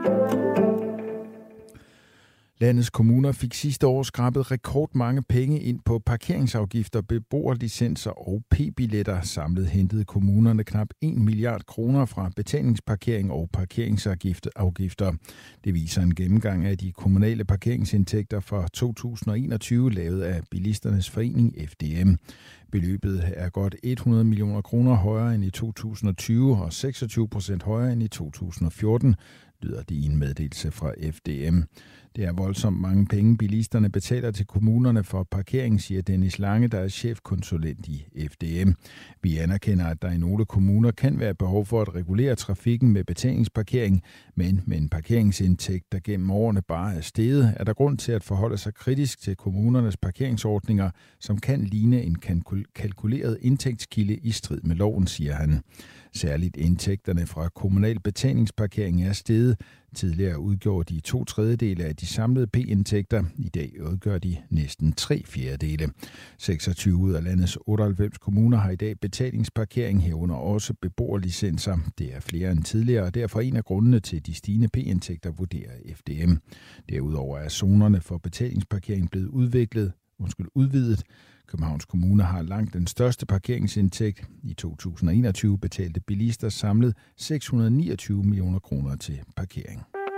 Landets kommuner fik sidste år skrabet rekordmange penge ind på parkeringsafgifter, beboerlicenser og p-billetter. Samlet hentede kommunerne knap en milliard kroner fra betalingsparkering og parkeringsafgifter. Det viser en gennemgang af de kommunale parkeringsindtægter for to tusind og enogtyve, lavet af Bilisternes Forening F D M. Beløbet er godt hundrede millioner kroner højere end i to tusind og tyve og seksogtyve procent højere end i to tusind og fjorten, lyder det i en meddelelse fra F D M. Det er voldsomt mange penge, bilisterne betaler til kommunerne for parkering, siger Dennis Lange, der er chefkonsulent i F D M. Vi anerkender, at der i nogle kommuner kan være behov for at regulere trafikken med betalingsparkering, men med en parkeringsindtægt, der gennem årene bare er steget, er der grund til at forholde sig kritisk til kommunernes parkeringsordninger, som kan ligne en kalkuleret indtægtskilde i strid med loven, siger han. Særligt indtægterne fra kommunal betalingsparkering er steget. Tidligere udgjorde de to tredjedele af de samlede p-indtægter. I dag udgør de næsten tre fjerdedele. seksogtyve ud af landets otteoghalvfems kommuner har i dag betalingsparkering, herunder også beboerlicenser. Det er flere end tidligere, og derfor en af grundene til de stigende p-indtægter, vurderer F D M. Derudover er zonerne for betalingsparkering blevet udviklet, undskyld, udvidet. Københavns Kommune har langt den største parkeringsindtægt. I to tusind og enogtyve betalte bilister samlet seks hundrede og niogtyve millioner kroner til parkering.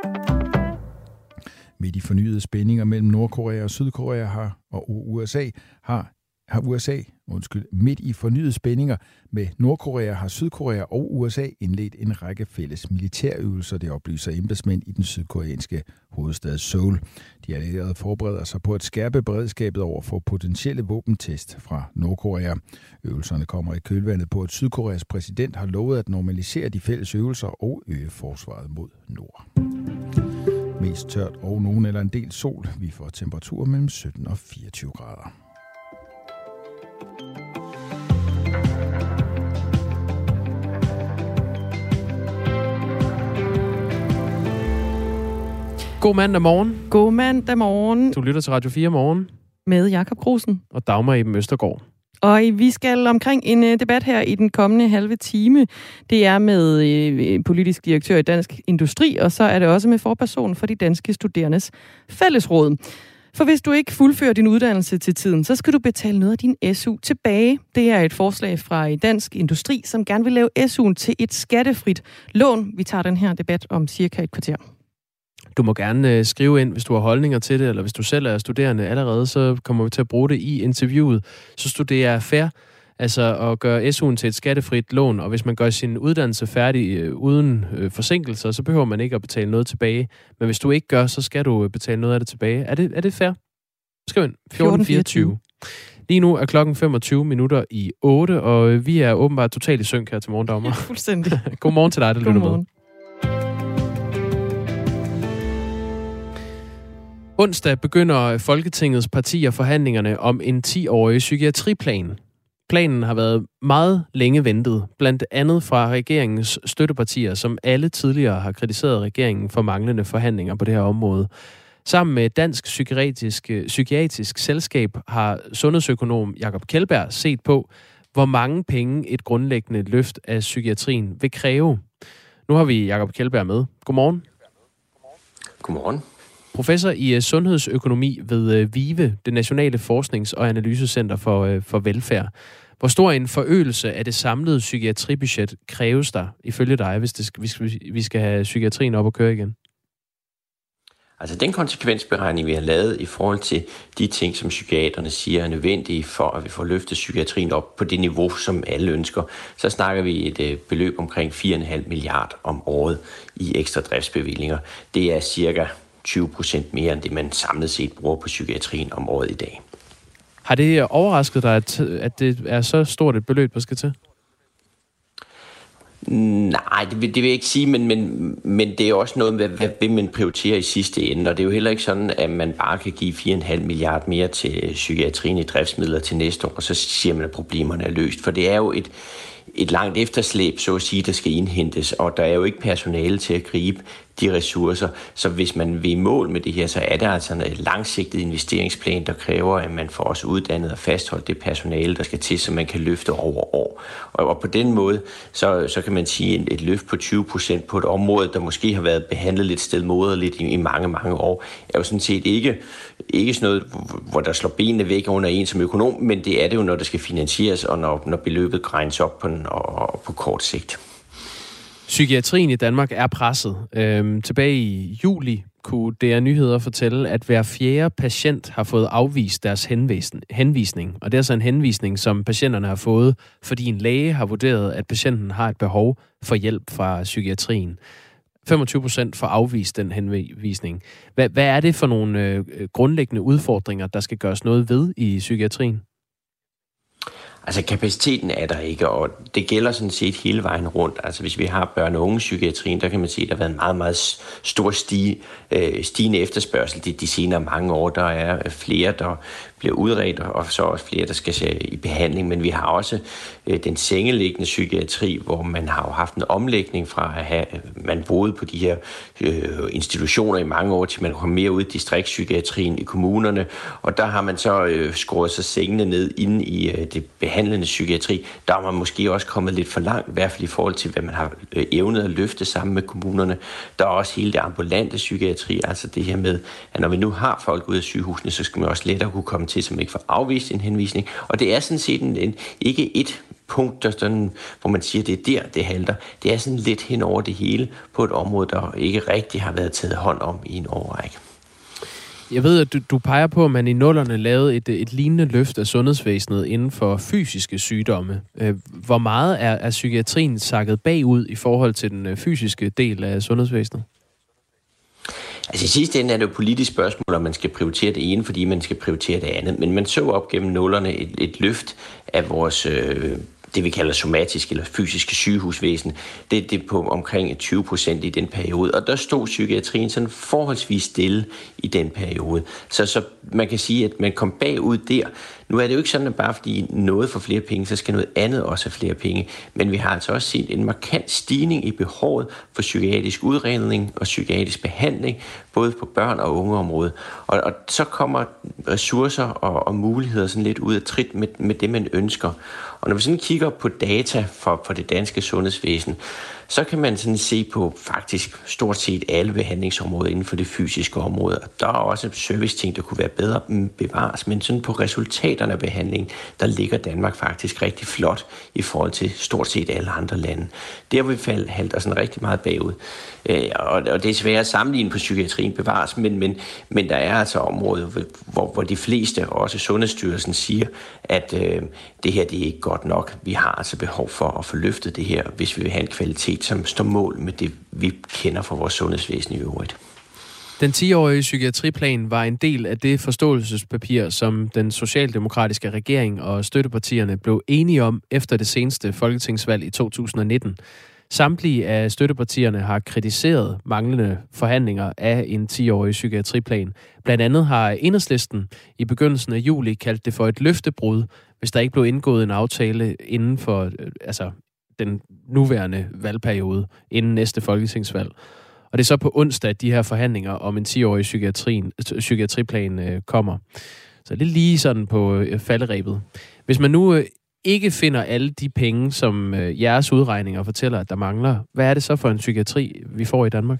Midt i fornyede spændinger mellem Nordkorea og Sydkorea har, og U S A har har U S A, undskyld, midt i fornyede spændinger med Nordkorea har Sydkorea og U S A indledt en række fælles militærøvelser, det oplyser embedsmænd i den sydkoreanske hovedstad Seoul. De allierede forbereder sig på at skærpe beredskabet over for potentielle våbentest fra Nordkorea. Øvelserne kommer i kølvandet på, at Sydkoreas præsident har lovet at normalisere de fælles øvelser og øge forsvaret mod nord. Mest tørt og nogen eller en del sol. Vi får temperaturer mellem sytten og fireogtyve grader. God mandag morgen. God mandag morgen. Du lytter til Radio fire morgen. Med Jakob Grosen. Og Dagmar Iben Østergaard. Og vi skal omkring en uh, debat her i den kommende halve time. Det er med uh, politisk direktør i Dansk Industri, og så er det også med forperson for de danske studerendes fællesråd. For hvis du ikke fuldfører din uddannelse til tiden, så skal du betale noget af din S U tilbage. Det er et forslag fra Dansk Industri, som gerne vil lave S U'en til et skattefrit lån. Vi tager den her debat om cirka et kvarter. Du må gerne skrive ind, hvis du har holdninger til det, eller hvis du selv er studerende allerede, så kommer vi til at bruge det i interviewet. Synes du, det er fair altså at gøre S U'en til et skattefrit lån, og hvis man gør sin uddannelse færdig øh, uden øh, forsinkelser, så behøver man ikke at betale noget tilbage. Men hvis du ikke gør, så skal du betale noget af det tilbage. Er det, er det fair? Skriv ind. fjorten fireogtyve. Lige nu er klokken femogtyve minutter i otte, og vi er åbenbart totalt i synk her til morgen, Dagmar. Fuldstændig. Godmorgen til dig, der lytter med. Onsdag begynder Folketingets partier forhandlingerne om en ti-årig psykiatriplan. Planen har været meget længe ventet, blandt andet fra regeringens støttepartier, som alle tidligere har kritiseret regeringen for manglende forhandlinger på det her område. Sammen med Dansk Psykiatrisk, Psykiatrisk Selskab har sundhedsøkonom Jakob Kjeldberg set på, hvor mange penge et grundlæggende løft af psykiatrien vil kræve. Nu har vi Jakob Kjeldberg med. Godmorgen. Godmorgen. Professor i sundhedsøkonomi ved VIVE, det Nationale Forsknings- og Analysecenter for, for Velfærd. Hvor stor en forøgelse af det samlede psykiatribudget kræves der, ifølge dig, hvis, det skal, hvis vi skal have psykiatrien op at køre igen? Altså den konsekvensberegning, vi har lavet i forhold til de ting, som psykiaterne siger er nødvendige for, at vi får løftet psykiatrien op på det niveau, som alle ønsker, så snakker vi et beløb omkring fire komma fem milliarder om året i ekstra driftsbevillinger. Det er cirka tyve procent mere end det, man samlet set bruger på psykiatrien om året i dag. Har det overrasket dig, at, at det er så stort et beløb, der skal til? Nej, det vil, det vil jeg ikke sige, men, men, men det er også noget med, hvad vil man prioritere i sidste ende, og det er jo heller ikke sådan, at man bare kan give fire komma fem milliarder mere til psykiatrien i driftsmidler til næste år, og så siger man, at problemerne er løst, for det er jo et, et langt efterslæb, så at sige, der skal indhentes, og der er jo ikke personale til at gribe de ressourcer. Så hvis man vil i mål med det her, så er det altså en langsigtet investeringsplan, der kræver, at man får også uddannet og fastholdt det personale, der skal til, så man kan løfte over år. Og, og på den måde, så, så kan man sige, at et løft på tyve procent på et område, der måske har været behandlet lidt stedmoderligt i, i mange, mange år, er jo sådan set ikke, ikke sådan noget, hvor der slår benene væk under en som økonom, men det er det jo, når det skal finansieres, og når, når beløbet græns op på, den, og, og på kort sigt. Psykiatrien i Danmark er presset. Øhm, tilbage i juli kunne D R Nyheder fortælle, at hver fjerde patient har fået afvist deres henvisning. Og det er altså en henvisning, som patienterne har fået, fordi en læge har vurderet, at patienten har et behov for hjælp fra psykiatrien. femogtyve procent får afvist den henvisning. Hvad, hvad er det for nogle øh, grundlæggende udfordringer, der skal gøres noget ved i psykiatrien? Altså kapaciteten er der ikke, og det gælder sådan set hele vejen rundt. Altså hvis vi har børne- og unge-psykiatrien, der kan man se, at der har været en meget, meget stor stige, øh, stigende efterspørgsel de, de senere mange år. Der er flere, der bliver udredt, og så også flere, der skal se i behandling. Men vi har også øh, den sengeliggende psykiatri, hvor man har jo haft en omlægning fra at have, man boede på de her øh, institutioner i mange år, til man kom mere ud i distriktspsykiatrien i kommunerne. Og der har man så øh, skåret sig sengene ned inde i øh, det behandlende psykiatri. Der er man måske også kommet lidt for langt, i hvert fald i forhold til, hvad man har øh, evnet at løfte sammen med kommunerne. Der er også hele det ambulante psykiatri, altså det her med, at når vi nu har folk ude af sygehusene, så skal man også lettere kunne komme til, som ikke får afvist en henvisning. Og det er sådan set en, en, ikke et punkt, der sådan, hvor man siger, det er der, det halter. Det er sådan lidt hen over det hele på et område, der ikke rigtig har været taget hånd om i en årrække. Jeg ved, at du, du peger på, at man i nullerne lavede et, et lignende løft af sundhedsvæsenet inden for fysiske sygdomme. Hvor meget er, er psykiatrien sakket bagud i forhold til den fysiske del af sundhedsvæsenet? Altså i sidste ende er det jo et politisk spørgsmål, om man skal prioritere det ene, fordi man skal prioritere det andet. Men man så op gennem nullerne et, et løft af vores øh, det vi kalder somatisk eller fysiske sygehusvæsen, det, det er på omkring tyve procent i den periode. Og der stod psykiatrien sådan forholdsvis stille i den periode. Så, så man kan sige, at man kom bagud der. Nu er det jo ikke sådan, at bare fordi noget får flere penge, så skal noget andet også have flere penge. Men vi har altså også set en markant stigning i behovet for psykiatrisk udredning og psykiatrisk behandling, både på børn- og ungeområdet. Og, og så kommer ressourcer og, og muligheder sådan lidt ud af trit med, med det, man ønsker. Og når vi sådan kigger på data for, for det danske sundhedsvæsen, så kan man sådan se på faktisk stort set alle behandlingsområder inden for det fysiske område. Der er også serviceting, der kunne være bedre bevares, men sådan på resultaterne af behandling, der ligger Danmark faktisk rigtig flot i forhold til stort set alle andre lande. Der vil vi halter sådan rigtig meget bagud. Og det er svært at sammenligne på psykiatrien bevares, men, men, men der er altså områder, hvor, hvor de fleste, også Sundhedsstyrelsen, siger, at øh, det her det er ikke godt nok. Vi har altså behov for at få løftet det her, hvis vi vil have en kvalitet, som står mål med det, vi kender fra vores sundhedsvæsen i øvrigt. Den ti-årige psykiatriplan var en del af det forståelsespapir, som den socialdemokratiske regering og støttepartierne blev enige om efter det seneste folketingsvalg i to tusind og nitten. Samtlige af støttepartierne har kritiseret manglende forhandlinger af en ti-årig psykiatriplan. Blandt andet har Enhedslisten i begyndelsen af juli kaldt det for et løftebrud, hvis der ikke blev indgået en aftale inden for altså, den nuværende valgperiode, inden næste folketingsvalg. Og det er så på onsdag, at de her forhandlinger om en ti-årig psykiatriplan øh, kommer. Så det er lige sådan på øh, falderebet. Hvis man nu øh, ikke finder alle de penge, som øh, jeres udregninger fortæller, at der mangler, hvad er det så for en psykiatri, vi får i Danmark?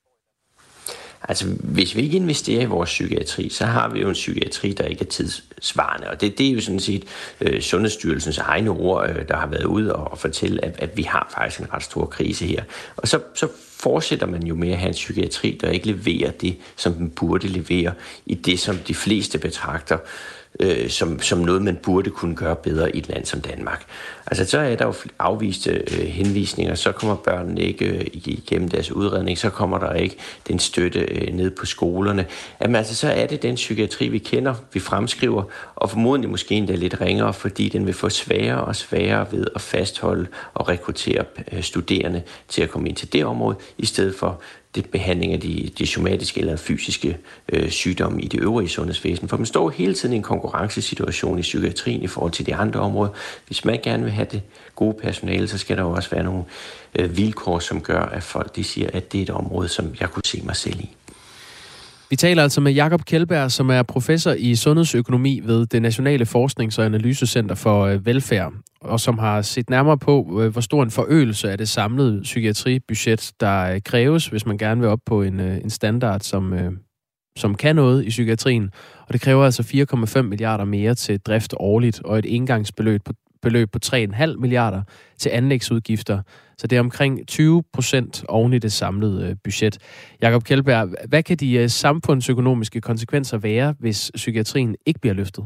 Altså, hvis vi ikke investerer i vores psykiatri, så har vi jo en psykiatri, der ikke er tidssvarende. Og det, det er jo sådan set øh, Sundhedsstyrelsens egne ord, øh, der har været ude og, og fortælle, at, at vi har faktisk en ret stor krise her. Og så, så fortsætter man jo med at have en psykiatri, der ikke leverer det, som den burde levere, i det, som de fleste betragter øh, som, som noget, man burde kunne gøre bedre i et land som Danmark. Altså, så er der jo afviste øh, henvisninger, så kommer børnene ikke øh, igennem deres udredning, så kommer der ikke den støtte øh, ned på skolerne. Jamen, altså, så er det den psykiatri, vi kender, vi fremskriver, og formodentlig måske endda lidt ringere, fordi den vil få sværere og sværere ved at fastholde og rekruttere øh, studerende til at komme ind til det område, i stedet for det behandling af de, de somatiske eller fysiske øh, sygdomme i det øvrige sundhedsvæsen. For man står hele tiden i en konkurrencesituation i psykiatrien i forhold til de andre områder. Hvis man gerne vil have det gode personale, så skal der jo også være nogle øh, vilkår, som gør, at folk de siger, at det er et område, som jeg kunne se mig selv i. Vi taler altså med Jakob Kjeldberg, som er professor i sundhedsøkonomi ved det Nationale Forsknings- og Analysecenter for Velfærd, og som har set nærmere på, hvor stor en forøgelse af det samlede psykiatribudget, der kræves, hvis man gerne vil op på en, en standard, som, som kan noget i psykiatrien. Og det kræver altså fire komma fem milliarder mere til drift årligt, og et engangsbeløb på beløb på tre komma fem milliarder til anlægsudgifter. Så det er omkring tyve procent oven i det samlede budget. Jakob Kjeldberg, hvad kan de samfundsøkonomiske konsekvenser være, hvis psykiatrien ikke bliver løftet?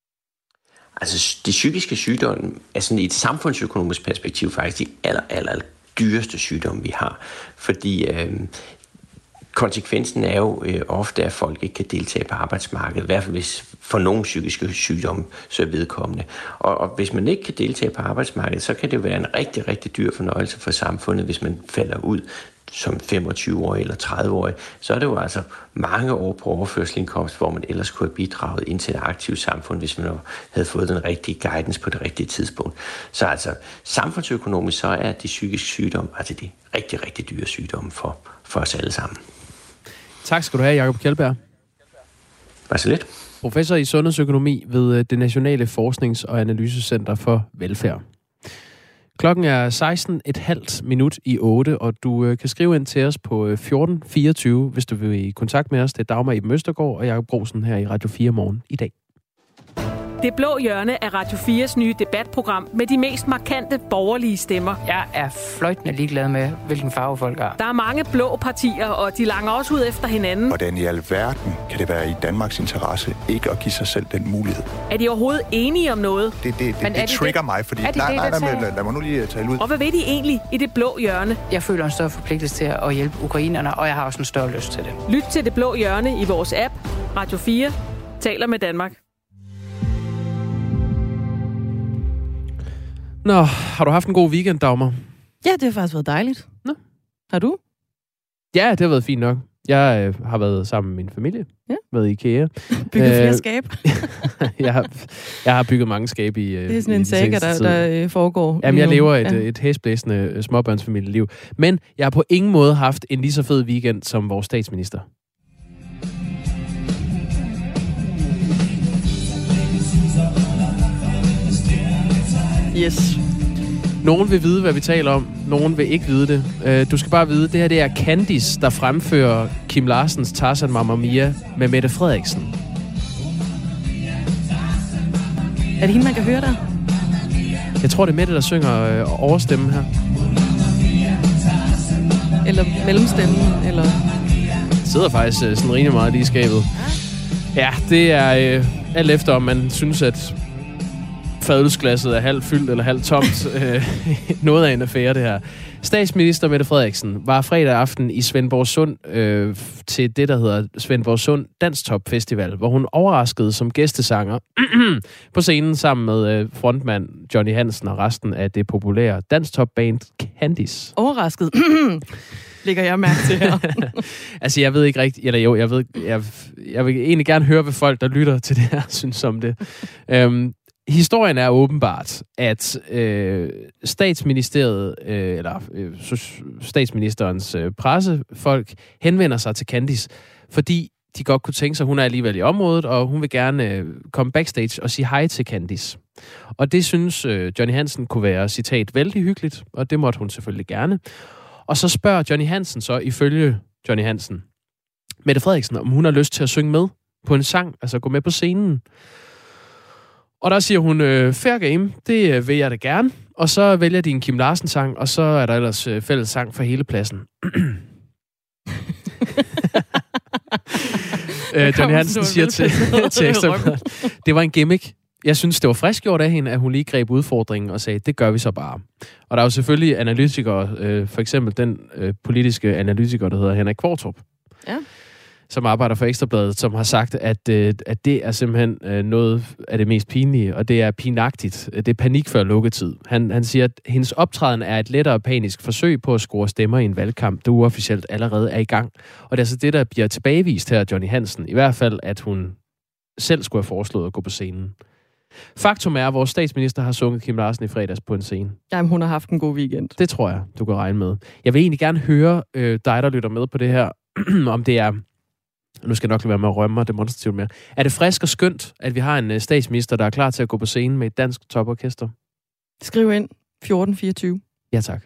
Altså, de psykiske sygdomme er sådan i et samfundsøkonomisk perspektiv faktisk de aller, aller, aller dyreste sygdomme, vi har. Fordi øh, konsekvensen er jo øh, ofte, at folk ikke kan deltage på arbejdsmarkedet, i hvert fald hvis for nogle psykiske sygdomme, så er vedkommende. Og, og hvis man ikke kan deltage på arbejdsmarkedet, så kan det jo være en rigtig, rigtig dyr fornøjelse for samfundet, hvis man falder ud som femogtyve-årig eller tredive-årig. Så er det jo altså mange år på overførselsindkomst, hvor man ellers kunne have bidraget ind til et aktivt samfund, hvis man havde fået den rigtige guidance på det rigtige tidspunkt. Så altså samfundsøkonomisk, så er de psykiske sygdomme altså de rigtig, rigtig dyre sygdomme for, for os alle sammen. Tak skal du have, Jakob Kjeldberg. Bare så lidt. Professor i sundhedsøkonomi ved det Nationale Forsknings- og Analysecenter for Velfærd. Klokken er seksten komma fem minut i otte, og du kan skrive ind til os på fjorten fireogtyve, hvis du vil i kontakt med os. Det er Dagmar Iben Østergaard og Jakob Grosen her i Radio fire morgen i dag. Det blå hjørne er Radio fires nye debatprogram med de mest markante borgerlige stemmer. Jeg er fløjtende ligeglad med, hvilken farve folk har. Der er mange blå partier, og de langer også ud efter hinanden. Hvordan i alverden kan det være i Danmarks interesse ikke at give sig selv den mulighed? Er de overhovedet enige om noget? Det, det, det, det, det trigger det? mig, fordi... Er de nej, det, nej, nej, nej, lad, lad mig nu lige tale ud. Og hvad ved de egentlig i det blå hjørne? Jeg føler en større forpligtelse til at hjælpe ukrainerne, og jeg har også en større lyst til det. Lyt til det blå hjørne i vores app. Radio fire taler med Danmark. Nå, har du haft en god weekend, Dagmar? Ja, det har faktisk været dejligt. Nå. Har du? Ja, det har været fint nok. Jeg øh, har været sammen med min familie. Ja. Været i IKEA. Bygget flere Øh, skab. jeg, har, jeg har bygget mange skab i øh, Det er sådan en saga, der, der øh, foregår. Jamen, jeg lever et, ja. et hæsblæsende øh, småbørnsfamilieliv. Men jeg har på ingen måde haft en lige så fed weekend som vores statsminister. Yes. Nogen vil vide, hvad vi taler om. Nogen vil ikke vide det. Uh, du skal bare vide, det her det er Candice, der fremfører Kim Larsens Tarzan Mamma Mia med Mette Frederiksen. Er det hende, man kan høre der? Jeg tror, det er Mette, der synger øh, overstemmen her. Eller mellemstemmen, eller... Det sidder faktisk øh, sådan rimelig meget lige i skabet. Ja, det er øh, alt efter, om man synes, at fadølsglasset er halvt fyldt eller halvt tomt. øh, noget af en affære, det her. Statsminister Mette Frederiksen var fredag aften i Svendborgsund øh, til det, der hedder Svendborgsund Danstop Festival, hvor hun overraskede som gæstesanger på scenen sammen med øh, frontmand Johnny Hansen og resten af det populære danstop-band Candice. Overrasket? Lægger jeg mærke til her. Altså, jeg ved ikke rigtigt, eller jo, jeg ved, jeg, jeg vil egentlig gerne høre, hvad folk, der lytter til det her, synes om det. Øhm, Historien er åbenbart, at øh, statsministeriet, øh, eller øh, statsministerens øh, pressefolk henvender sig til Candice, fordi de godt kunne tænke sig, at hun er alligevel i området, og hun vil gerne øh, komme backstage og sige hej til Candice. Og det synes øh, Johnny Hansen kunne være, citat, vældig hyggeligt, og det måtte hun selvfølgelig gerne. Og så spørger Johnny Hansen så, ifølge Johnny Hansen, Mette Frederiksen, om hun har lyst til at synge med på en sang, altså gå med på scenen. Og der siger hun, øh, fair game, det øh, vil jeg da gerne. Og så vælger de en Kim Larsen-sang, og så er der ellers øh, fælles sang for hele pladsen. øh, Johnny Hansen siger til, til Ekstra, det var en gimmick. Jeg synes, det var frisk gjort af hende, at hun lige greb udfordringen og sagde, det gør vi så bare. Og der er jo selvfølgelig analytikere, øh, for eksempel den øh, politiske analytiker, der hedder Henrik Kvartrup. Ja. Som arbejder for Ekstrabladet, som har sagt, at, øh, at det er simpelthen øh, noget af det mest pinlige, og det er pinagtigt. Det er panik før lukketid. Han, han siger, at hendes optræden er et lettere panisk forsøg på at score stemmer i en valgkamp, der uofficielt allerede er i gang. Og det er altså det, der bliver tilbagevist her, Johnny Hansen. I hvert fald, at hun selv skulle have foreslået at gå på scenen. Faktum er, at vores statsminister har sunget Kim Larsen i fredags på en scene. Jamen, hun har haft en god weekend. Det tror jeg, du kan regne med. Jeg vil egentlig gerne høre øh, dig, der lytter med på det her, om det er... Nu skal jeg nok lade være med at rømme mig demonstrativt mere. Er det frisk og skønt, at vi har en statsminister, der er klar til at gå på scenen med et dansk toporkester? Skriv ind fjorten fireogtyve. Ja, tak.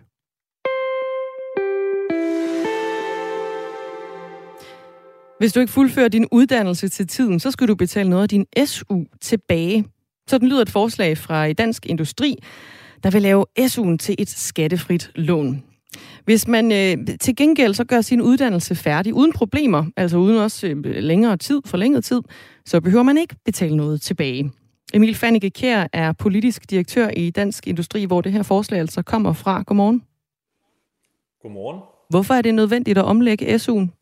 Hvis du ikke fuldfører din uddannelse til tiden, så skal du betale noget af din S U tilbage. Sådan lyder et forslag fra Dansk Industri, der vil lave S U'en til et skattefrit lån. Hvis man øh, til gengæld så gør sin uddannelse færdig uden problemer, altså uden også øh, længere tid, forlænget tid, så behøver man ikke betale noget tilbage. Emil Fannike Kjær er politisk direktør i Dansk Industri, hvor det her forslag altså kommer fra. Godmorgen. Godmorgen. Hvorfor er det nødvendigt at omlægge S U'en?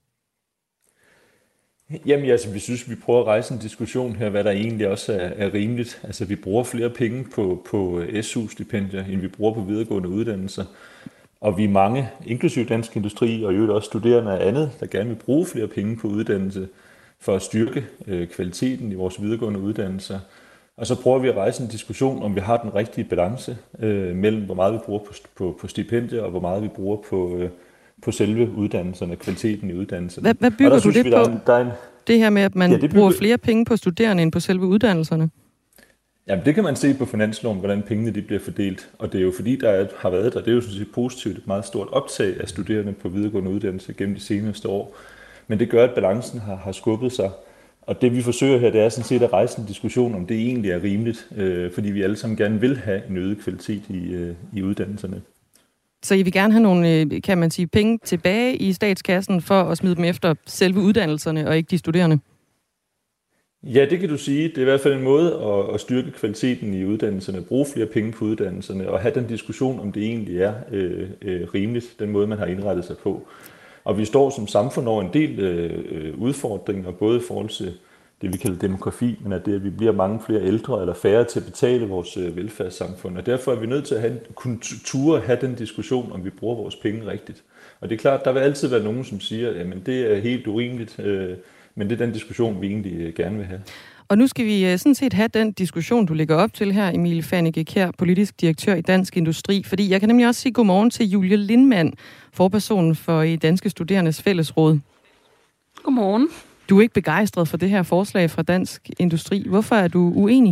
Jamen, altså, vi synes, vi prøver at rejse en diskussion her, hvad der egentlig også er, er rimeligt. Altså, vi bruger flere penge på, på S U-stipendier, end vi bruger på videregående uddannelser. Og vi er mange, inklusive Dansk Industri og i øvrigt også studerende og andet, der gerne vil bruge flere penge på uddannelse for at styrke øh, kvaliteten i vores videregående uddannelser. Og så prøver vi at rejse en diskussion, om vi har den rigtige balance øh, mellem, hvor meget vi bruger på, på, på stipendier og hvor meget vi bruger på, øh, på selve uddannelserne, kvaliteten i uddannelserne. Hvad, hvad bygger du det vi, på? Der er en, der er en, det her med, at man ja, bygger... bruger flere penge på studerende end på selve uddannelserne? Jamen, det kan man se på finansloven, hvordan pengene de bliver fordelt. Og det er jo fordi, der er, har været, og det er jo sådan set positivt, et meget stort optag af studerende på videregående uddannelse gennem de seneste år. Men det gør, at balancen har, har skubbet sig. Og det vi forsøger her, det er sådan set at rejse en diskussion, om det egentlig er rimeligt. Øh, fordi vi alle sammen gerne vil have en øget kvalitet i, øh, i uddannelserne. Så I vil gerne have nogle, kan man sige, penge tilbage i statskassen for at smide dem efter selve uddannelserne og ikke de studerende? Ja, det kan du sige. Det er i hvert fald en måde at, at styrke kvaliteten i uddannelserne, bruge flere penge på uddannelserne og have den diskussion, om det egentlig er øh, øh, rimeligt, den måde, man har indrettet sig på. Og vi står som samfund over en del øh, udfordringer, både i forhold til det vi kalder demografi, men at det, at vi bliver mange flere ældre eller færre til at betale vores øh, velfærdssamfund. Og derfor er vi nødt til at have, kunne ture have den diskussion, om vi bruger vores penge rigtigt. Og det er klart, der vil altid være nogen, som siger, at det er helt urimeligt, øh, men det er den diskussion, vi egentlig øh, gerne vil have. Og nu skal vi sådan set have den diskussion, du lægger op til her, Emil Fannike Kjær, politisk direktør i Dansk Industri. Fordi jeg kan nemlig også sige godmorgen til Julie Lindmann, forpersonen for i Danske Studerendes Fællesråd. Godmorgen. Du er ikke begejstret for det her forslag fra Dansk Industri. Hvorfor er du uenig?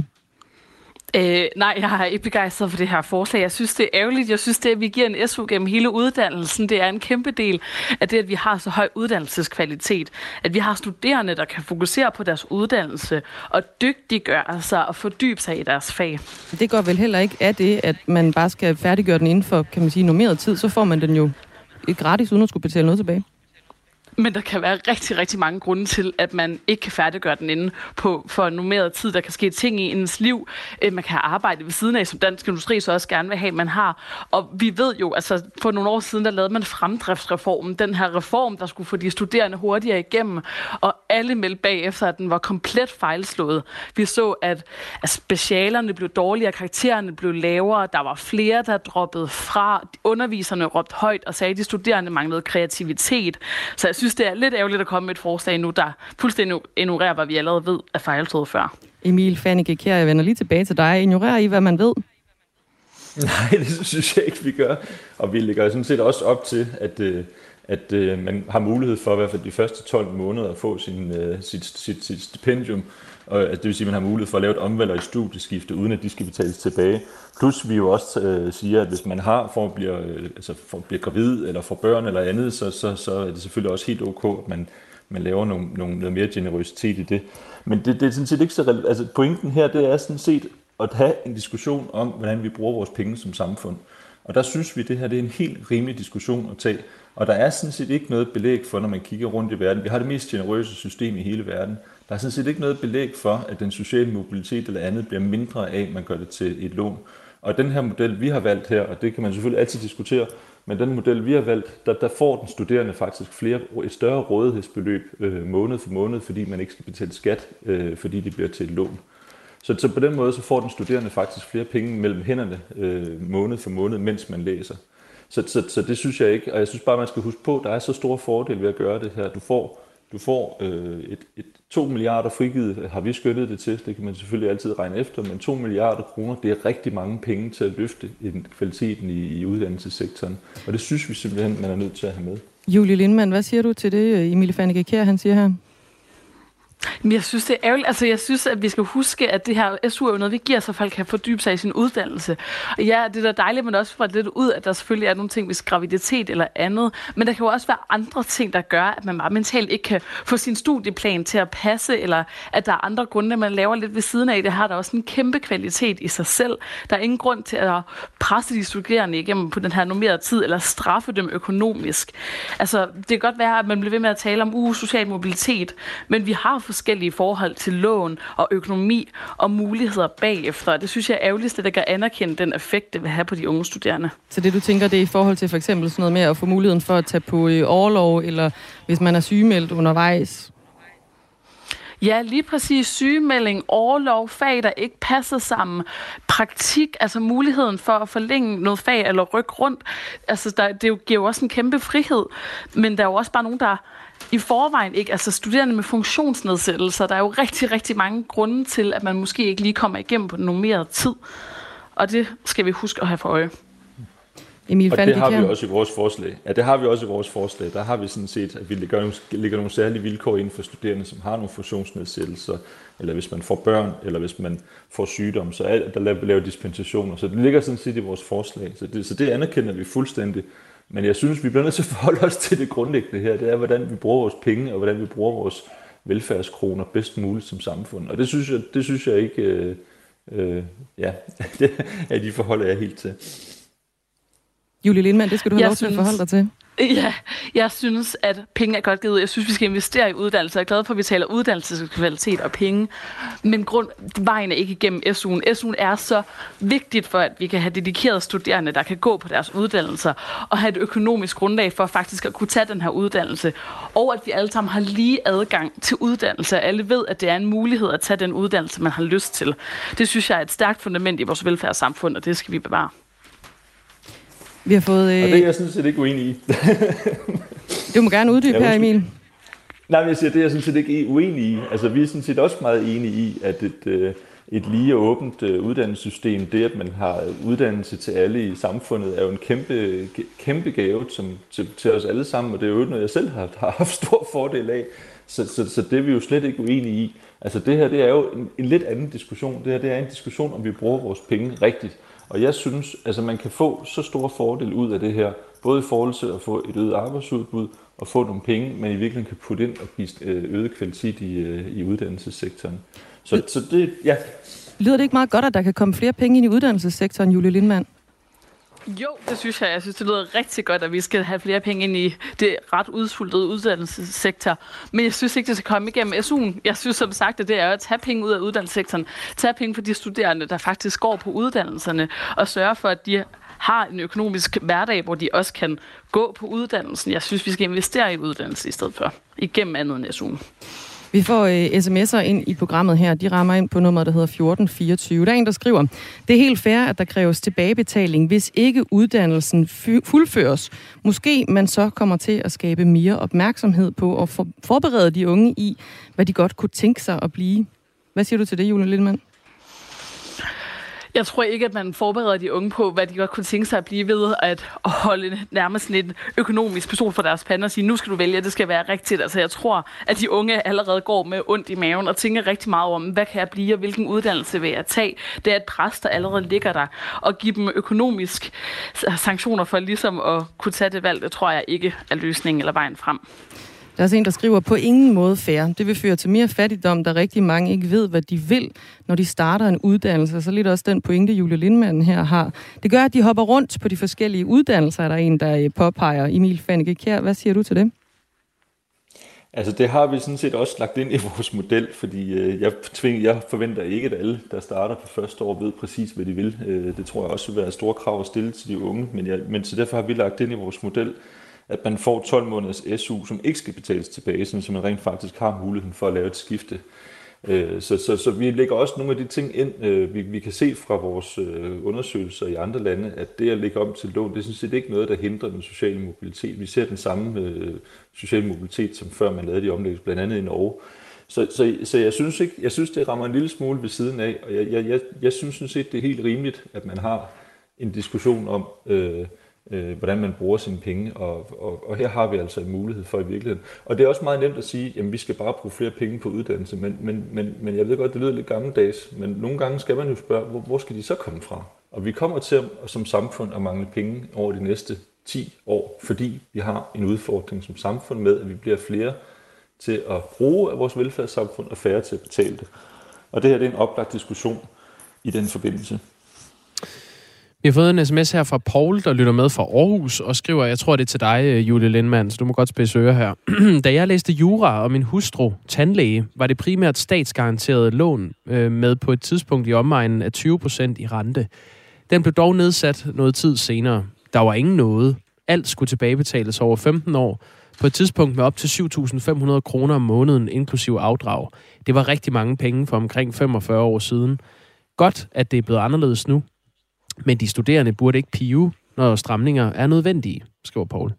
Øh, nej, jeg er ikke begejstret for det her forslag. Jeg synes, det er ærgerligt. Jeg synes, det at vi giver en S U gennem hele uddannelsen, det er en kæmpe del af det, at vi har så høj uddannelseskvalitet. At vi har studerende, der kan fokusere på deres uddannelse og dygtiggøre sig og fordybe sig i deres fag. Det går vel heller ikke af det, at man bare skal færdiggøre den inden for, kan man sige, normeret tid. Så får man den jo gratis, uden at skulle betale noget tilbage. Men der kan være rigtig, rigtig mange grunde til, at man ikke kan færdiggøre den inde på for normeret tid. Der kan ske ting i ens liv. Man kan arbejde ved siden af, som Dansk Industri så også gerne vil have, man har. Og vi ved jo, altså for nogle år siden, der lavede man fremdriftsreformen. Den her reform, der skulle få de studerende hurtigere igennem. Og alle meldte bagefter, at den var komplet fejlslået. Vi så, at, at specialerne blev dårligere, karaktererne blev lavere. Der var flere, der droppede fra. Underviserne råbte højt og sagde, at de studerende manglede kreativitet. Så jeg synes, det er lidt ærgerligt at komme med et forslag nu, der fuldstændig ignorerer, hvad vi allerede ved er fejlslået før. Emil Fannike Kjær, jeg vender lige tilbage til dig. Ignorerer I, hvad man ved? Nej, det synes jeg ikke, vi gør. Og vi lægger sådan set også op til, at, at man har mulighed for i hvert fald de første tolv måneder at få sin, sit, sit, sit stipendium. Og det vil sige, at man har mulighed for at lave et omvalg og et studieskifte, uden at de skal betales tilbage. Plus vi jo også øh, siger, at hvis man har for at blive, øh, altså for at blive gravid eller får børn eller andet, så, så, så er det selvfølgelig også helt ok, at man, man laver nogle, nogle, noget mere generøsitet i det. Men det, det er sådan set ikke så relevant. Altså pointen her, det er sådan set at have en diskussion om, hvordan vi bruger vores penge som samfund. Og der synes vi, at det her det er en helt rimelig diskussion at tage. Og der er sådan set ikke noget belæg for, når man kigger rundt i verden. Vi har det mest generøse system i hele verden. Der er sådan set ikke noget belæg for, at den sociale mobilitet eller andet bliver mindre af, at man gør det til et lån. Og den her model, vi har valgt her, og det kan man selvfølgelig altid diskutere, men den model, vi har valgt, der, der får den studerende faktisk flere, et større rådighedsbeløb øh, måned for måned, fordi man ikke skal betale skat, øh, fordi det bliver til et lån. Så, så på den måde, så får den studerende faktisk flere penge mellem hænderne øh, måned for måned, mens man læser. Så, så, så det synes jeg ikke, og jeg synes bare, man skal huske på, at der er så store fordele ved at gøre det her. Du får, du får øh, et, et to milliarder frigivet, har vi skønnet det til, det kan man selvfølgelig altid regne efter, men to milliarder kroner, det er rigtig mange penge til at løfte kvaliteten i, i uddannelsessektoren. Og det synes vi simpelthen, man er nødt til at have med. Julie Lindmann, hvad siger du til det, Emil Fannike Kjær, han siger her? Jeg synes, det er ærgerligt. Altså, jeg synes, at vi skal huske, at det her S U er jo noget, vi giver, så folk kan fordybe sig i sin uddannelse. Og ja, det er da dejligt, men også fra lidt ud, at der selvfølgelig er nogle ting, hvis graviditet eller andet. Men der kan jo også være andre ting, der gør, at man bare mentalt ikke kan få sin studieplan til at passe, eller at der er andre grunde, man laver lidt ved siden af. Det har der også en kæmpe kvalitet i sig selv. Der er ingen grund til at presse de studerende igennem på den her normerede tid, eller straffe dem økonomisk. Altså, det kan godt være, at man bliver ved med at tale om uh, social mobilitet, men vi har forskellige forhold til lån og økonomi og muligheder bagefter. Det synes jeg er ærgerligt, at det kan anerkende den effekt, det vil have på de unge studerende. Så det, du tænker, det er i forhold til for eksempel sådan noget med at få muligheden for at tage på orlov, eller hvis man er sygemeldt undervejs? Ja, lige præcis. Sygemelding, orlov, fag, der ikke passer sammen. Praktik, altså muligheden for at forlænge noget fag eller rykke rundt. Altså, der, det giver jo også en kæmpe frihed. Men der er jo også bare nogen, der i forvejen ikke, altså studerende med funktionsnedsættelser, der er jo rigtig, rigtig mange grunde til, at man måske ikke lige kommer igennem på den normerede tid. Og det skal vi huske at have for øje. Emil og det har vi også i vores forslag. Ja, det har vi også i vores forslag. Der har vi sådan set, at vi lægger nogle, lægger nogle særlige vilkår ind for studerende, som har nogle funktionsnedsættelser, eller hvis man får børn, eller hvis man får sygdom, så er der laver dispensationer. Så det ligger sådan set i vores forslag. Så det, så det anerkender vi fuldstændig. Men jeg synes, vi bliver nødt til at forholde os til det grundlæggende her. Det er, hvordan vi bruger vores penge, og hvordan vi bruger vores velfærdskroner bedst muligt som samfund. Og det synes jeg, det synes jeg ikke, øh, øh, ja, det er de forhold, jeg er helt til. Julie Lindmann, det skal du have jeg lov til synes... at forholde dig til. Ja, jeg synes, at penge er godt givet. Jeg synes, vi skal investere i uddannelse. Jeg er glad for, at vi taler uddannelseskvalitet og penge. Men grund, vejen er ikke igennem S U'en. S U'en er så vigtigt for, at vi kan have dedikerede studerende, der kan gå på deres uddannelser og have et økonomisk grundlag for faktisk at kunne tage den her uddannelse. Og at vi alle sammen har lige adgang til uddannelse. Alle ved, at det er en mulighed at tage den uddannelse, man har lyst til. Det synes jeg er et stærkt fundament i vores velfærdssamfund, og det skal vi bevare. Vi har fået... Øh... Og det er jeg sådan set ikke uenig i. Du må gerne uddybe ja, her, Emil. Nej, men jeg siger, det er jeg sådan set ikke uenig i. Altså, vi er sådan set også meget enige i, at et, et lige og åbent uddannelsessystem, det at man har uddannelse til alle i samfundet, er jo en kæmpe, kæmpe gave som, til, til os alle sammen, og det er jo noget, jeg selv har, har haft stor fordel af. Så, så, så det er vi jo slet ikke uenige i. Altså, det her det er jo en, en lidt anden diskussion. Det her det er en diskussion, om vi bruger vores penge rigtigt. Og jeg synes, altså man kan få så store fordele ud af det her, både i forhold til at få et øget arbejdsudbud og få nogle penge, men i virkeligheden kan putte ind og give øget kvalitet i, i uddannelsessektoren. Så, så det, ja. Lyder det ikke meget godt, at der kan komme flere penge ind i uddannelsessektoren, Julie Lindmann? Jo, det synes jeg. Jeg synes, det lyder rigtig godt, at vi skal have flere penge ind i det ret udsultede uddannelsessektor. Men jeg synes ikke, det skal komme igennem S U'en. Jeg synes som sagt, at det er at tage penge ud af uddannelsessektoren. Tage penge for de studerende, der faktisk går på uddannelserne, og sørge for, at de har en økonomisk hverdag, hvor de også kan gå på uddannelsen. Jeg synes, vi skal investere i uddannelse i stedet for. Igennem andet end S U'en. Vi får øh, sms'er ind i programmet her. De rammer ind på nummeret, der hedder fjorten fireogtyve. Der er en, der skriver, det er helt fair, at der kræves tilbagebetaling, hvis ikke uddannelsen f- fuldføres. Måske man så kommer til at skabe mere opmærksomhed på at for- forberede de unge i, hvad de godt kunne tænke sig at blive. Hvad siger du til det, Julie Lindmann? Jeg tror ikke, at man forbereder de unge på, hvad de godt kunne tænke sig at blive ved at holde nærmest en økonomisk pistol for deres pande og sige, nu skal du vælge, det skal være rigtigt. Altså jeg tror, at de unge allerede går med ondt i maven og tænker rigtig meget om, hvad kan jeg blive og hvilken uddannelse vil jeg tage. Det er et pres, der allerede ligger der. Og give dem økonomisk sanktioner for ligesom at kunne tage det valg, det tror jeg ikke er løsningen eller vejen frem. Der er også en, der skriver, på ingen måde fair. Det vil føre til mere fattigdom, da rigtig mange ikke ved, hvad de vil, når de starter en uddannelse. Så lidt også den pointe, Julie Lindmann her har. Det gør, at de hopper rundt på de forskellige uddannelser, er der en, der påpeger. Emil Fanneke Kjær, hvad siger du til det? Altså det har vi sådan set også lagt ind i vores model, fordi øh, jeg, tving, jeg forventer ikke, at alle, der starter på første år, ved præcis, hvad de vil. Øh, det tror jeg også vil være store krav at stille til de unge, men, jeg, men så derfor har vi lagt ind i vores model, at man får tolv måneders S U, som ikke skal betales tilbage, så man rent faktisk har muligheden for at lave et skifte. Så, så, så vi lægger også nogle af de ting ind, vi, vi kan se fra vores undersøgelser i andre lande, at det at lægge om til lån, det er sådan set ikke noget, der hindrer den sociale mobilitet. Vi ser den samme øh, sociale mobilitet, som før man lavede de omlæggelser, blandt andet i Norge. Så, så, så jeg, synes ikke, jeg synes, det rammer en lille smule ved siden af, og jeg, jeg, jeg, jeg synes sådan set, det er helt rimeligt, at man har en diskussion om, øh, øh, hvordan man bruger sine penge, og, og, og her har vi altså en mulighed for i virkeligheden. Og det er også meget nemt at sige, jamen vi skal bare bruge flere penge på uddannelse, men, men, men, men jeg ved godt, det lyder lidt gammeldags, men nogle gange skal man jo spørge, hvor, hvor skal de så komme fra? Og vi kommer til som samfund at mangle penge over de næste ti år, fordi vi har en udfordring som samfund med, at vi bliver flere til at bruge af vores velfærdssamfund og færre til at betale det. Og det her det er en oplagt diskussion i den forbindelse. Vi har fået en sms her fra Paul, der lytter med fra Aarhus, og skriver, jeg tror, det er til dig, Julie Lindmann, så du må godt spidse øre her. Da jeg læste jura og min hustru, tandlæge, var det primært statsgaranteret lån øh, med på et tidspunkt i omegnen af tyve procent i rente. Den blev dog nedsat noget tid senere. Der var ingen noget. Alt skulle tilbagebetales over femten år, på et tidspunkt med op til syv tusind fem hundrede kroner om måneden, inklusiv afdrag. Det var rigtig mange penge for omkring femogfyrre år siden. Godt, at det er blevet anderledes nu. Men de studerende burde ikke pive, når stramninger er nødvendige, skriver Poul.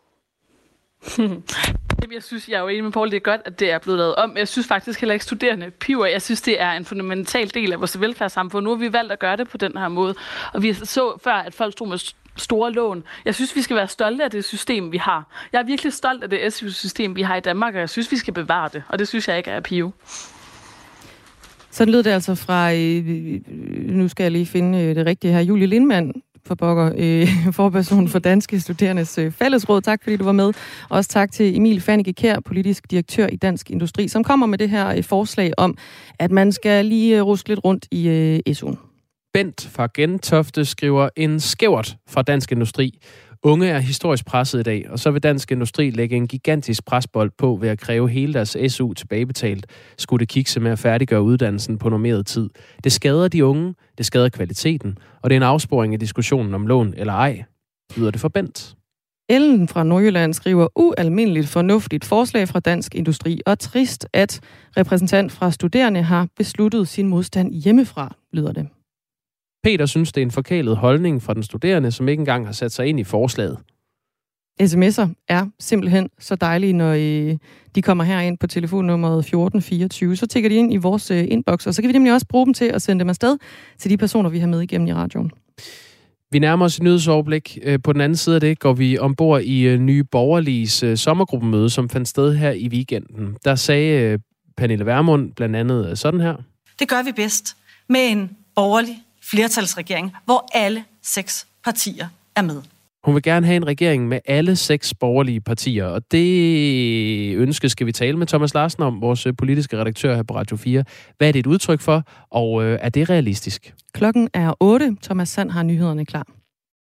Jeg synes, jeg er jo enig med Poul, det er godt, at det er blevet lavet om. Jeg synes faktisk heller ikke, studerende piver. Jeg synes, det er en fundamental del af vores velfærdssamfund. Nu har vi valgt at gøre det på den her måde. Og vi så før, at folk stod med store lån. Jeg synes, vi skal være stolte af det system, vi har. Jeg er virkelig stolt af det S U-system, vi har i Danmark, og jeg synes, vi skal bevare det. Og det synes jeg ikke er at pive. Sådan lød det altså fra, øh, nu skal jeg lige finde øh, det rigtige her, Julie Lindmann for Bokker, øh, forperson for Danske Studerendes øh, Fællesråd. Tak fordi du var med. Også tak til Emil Fanneke Kjær, politisk direktør i Dansk Industri, som kommer med det her øh, forslag om, at man skal lige øh, ruske lidt rundt i øh, S U'en. Bent fra Gentofte skriver en skævert fra Dansk Industri. Unge er historisk presset i dag, og så vil Dansk Industri lægge en gigantisk presbold på ved at kræve hele deres S U tilbagebetalt, skulle det kikse med at færdiggøre uddannelsen på normeret tid. Det skader de unge, det skader kvaliteten, og det er en afsporing af diskussionen om lån eller ej. Lyder det for Bent? Ellen fra Nordjylland skriver ualmindeligt fornuftigt forslag fra Dansk Industri, og trist, at repræsentant fra studerende har besluttet sin modstand hjemmefra, lyder det. Peter synes, det er en forkælet holdning fra den studerende, som ikke engang har sat sig ind i forslaget. sms'er er simpelthen så dejlige, når de kommer herind på telefonnummeret fjorten fireogtyve. Så tækker de ind i vores inbox, og så kan vi nemlig også bruge dem til at sende dem afsted til de personer, vi har med igennem i radioen. Vi nærmer os et nyhedsoverblik. På den anden side af det går vi ombord i Nye Borgerliges sommergruppemøde, som fandt sted her i weekenden. Der sagde Pernille Vermund blandt andet sådan her. Det gør vi bedst med en borgerlig flertalsregering, hvor alle seks partier er med. Hun vil gerne have en regering med alle seks borgerlige partier, og det ønske skal vi tale med Thomas Larsen om, vores politiske redaktør her på Radio fire. Hvad er det et udtryk for, og er det realistisk? Klokken er otte. Thomas Sand har nyhederne klar.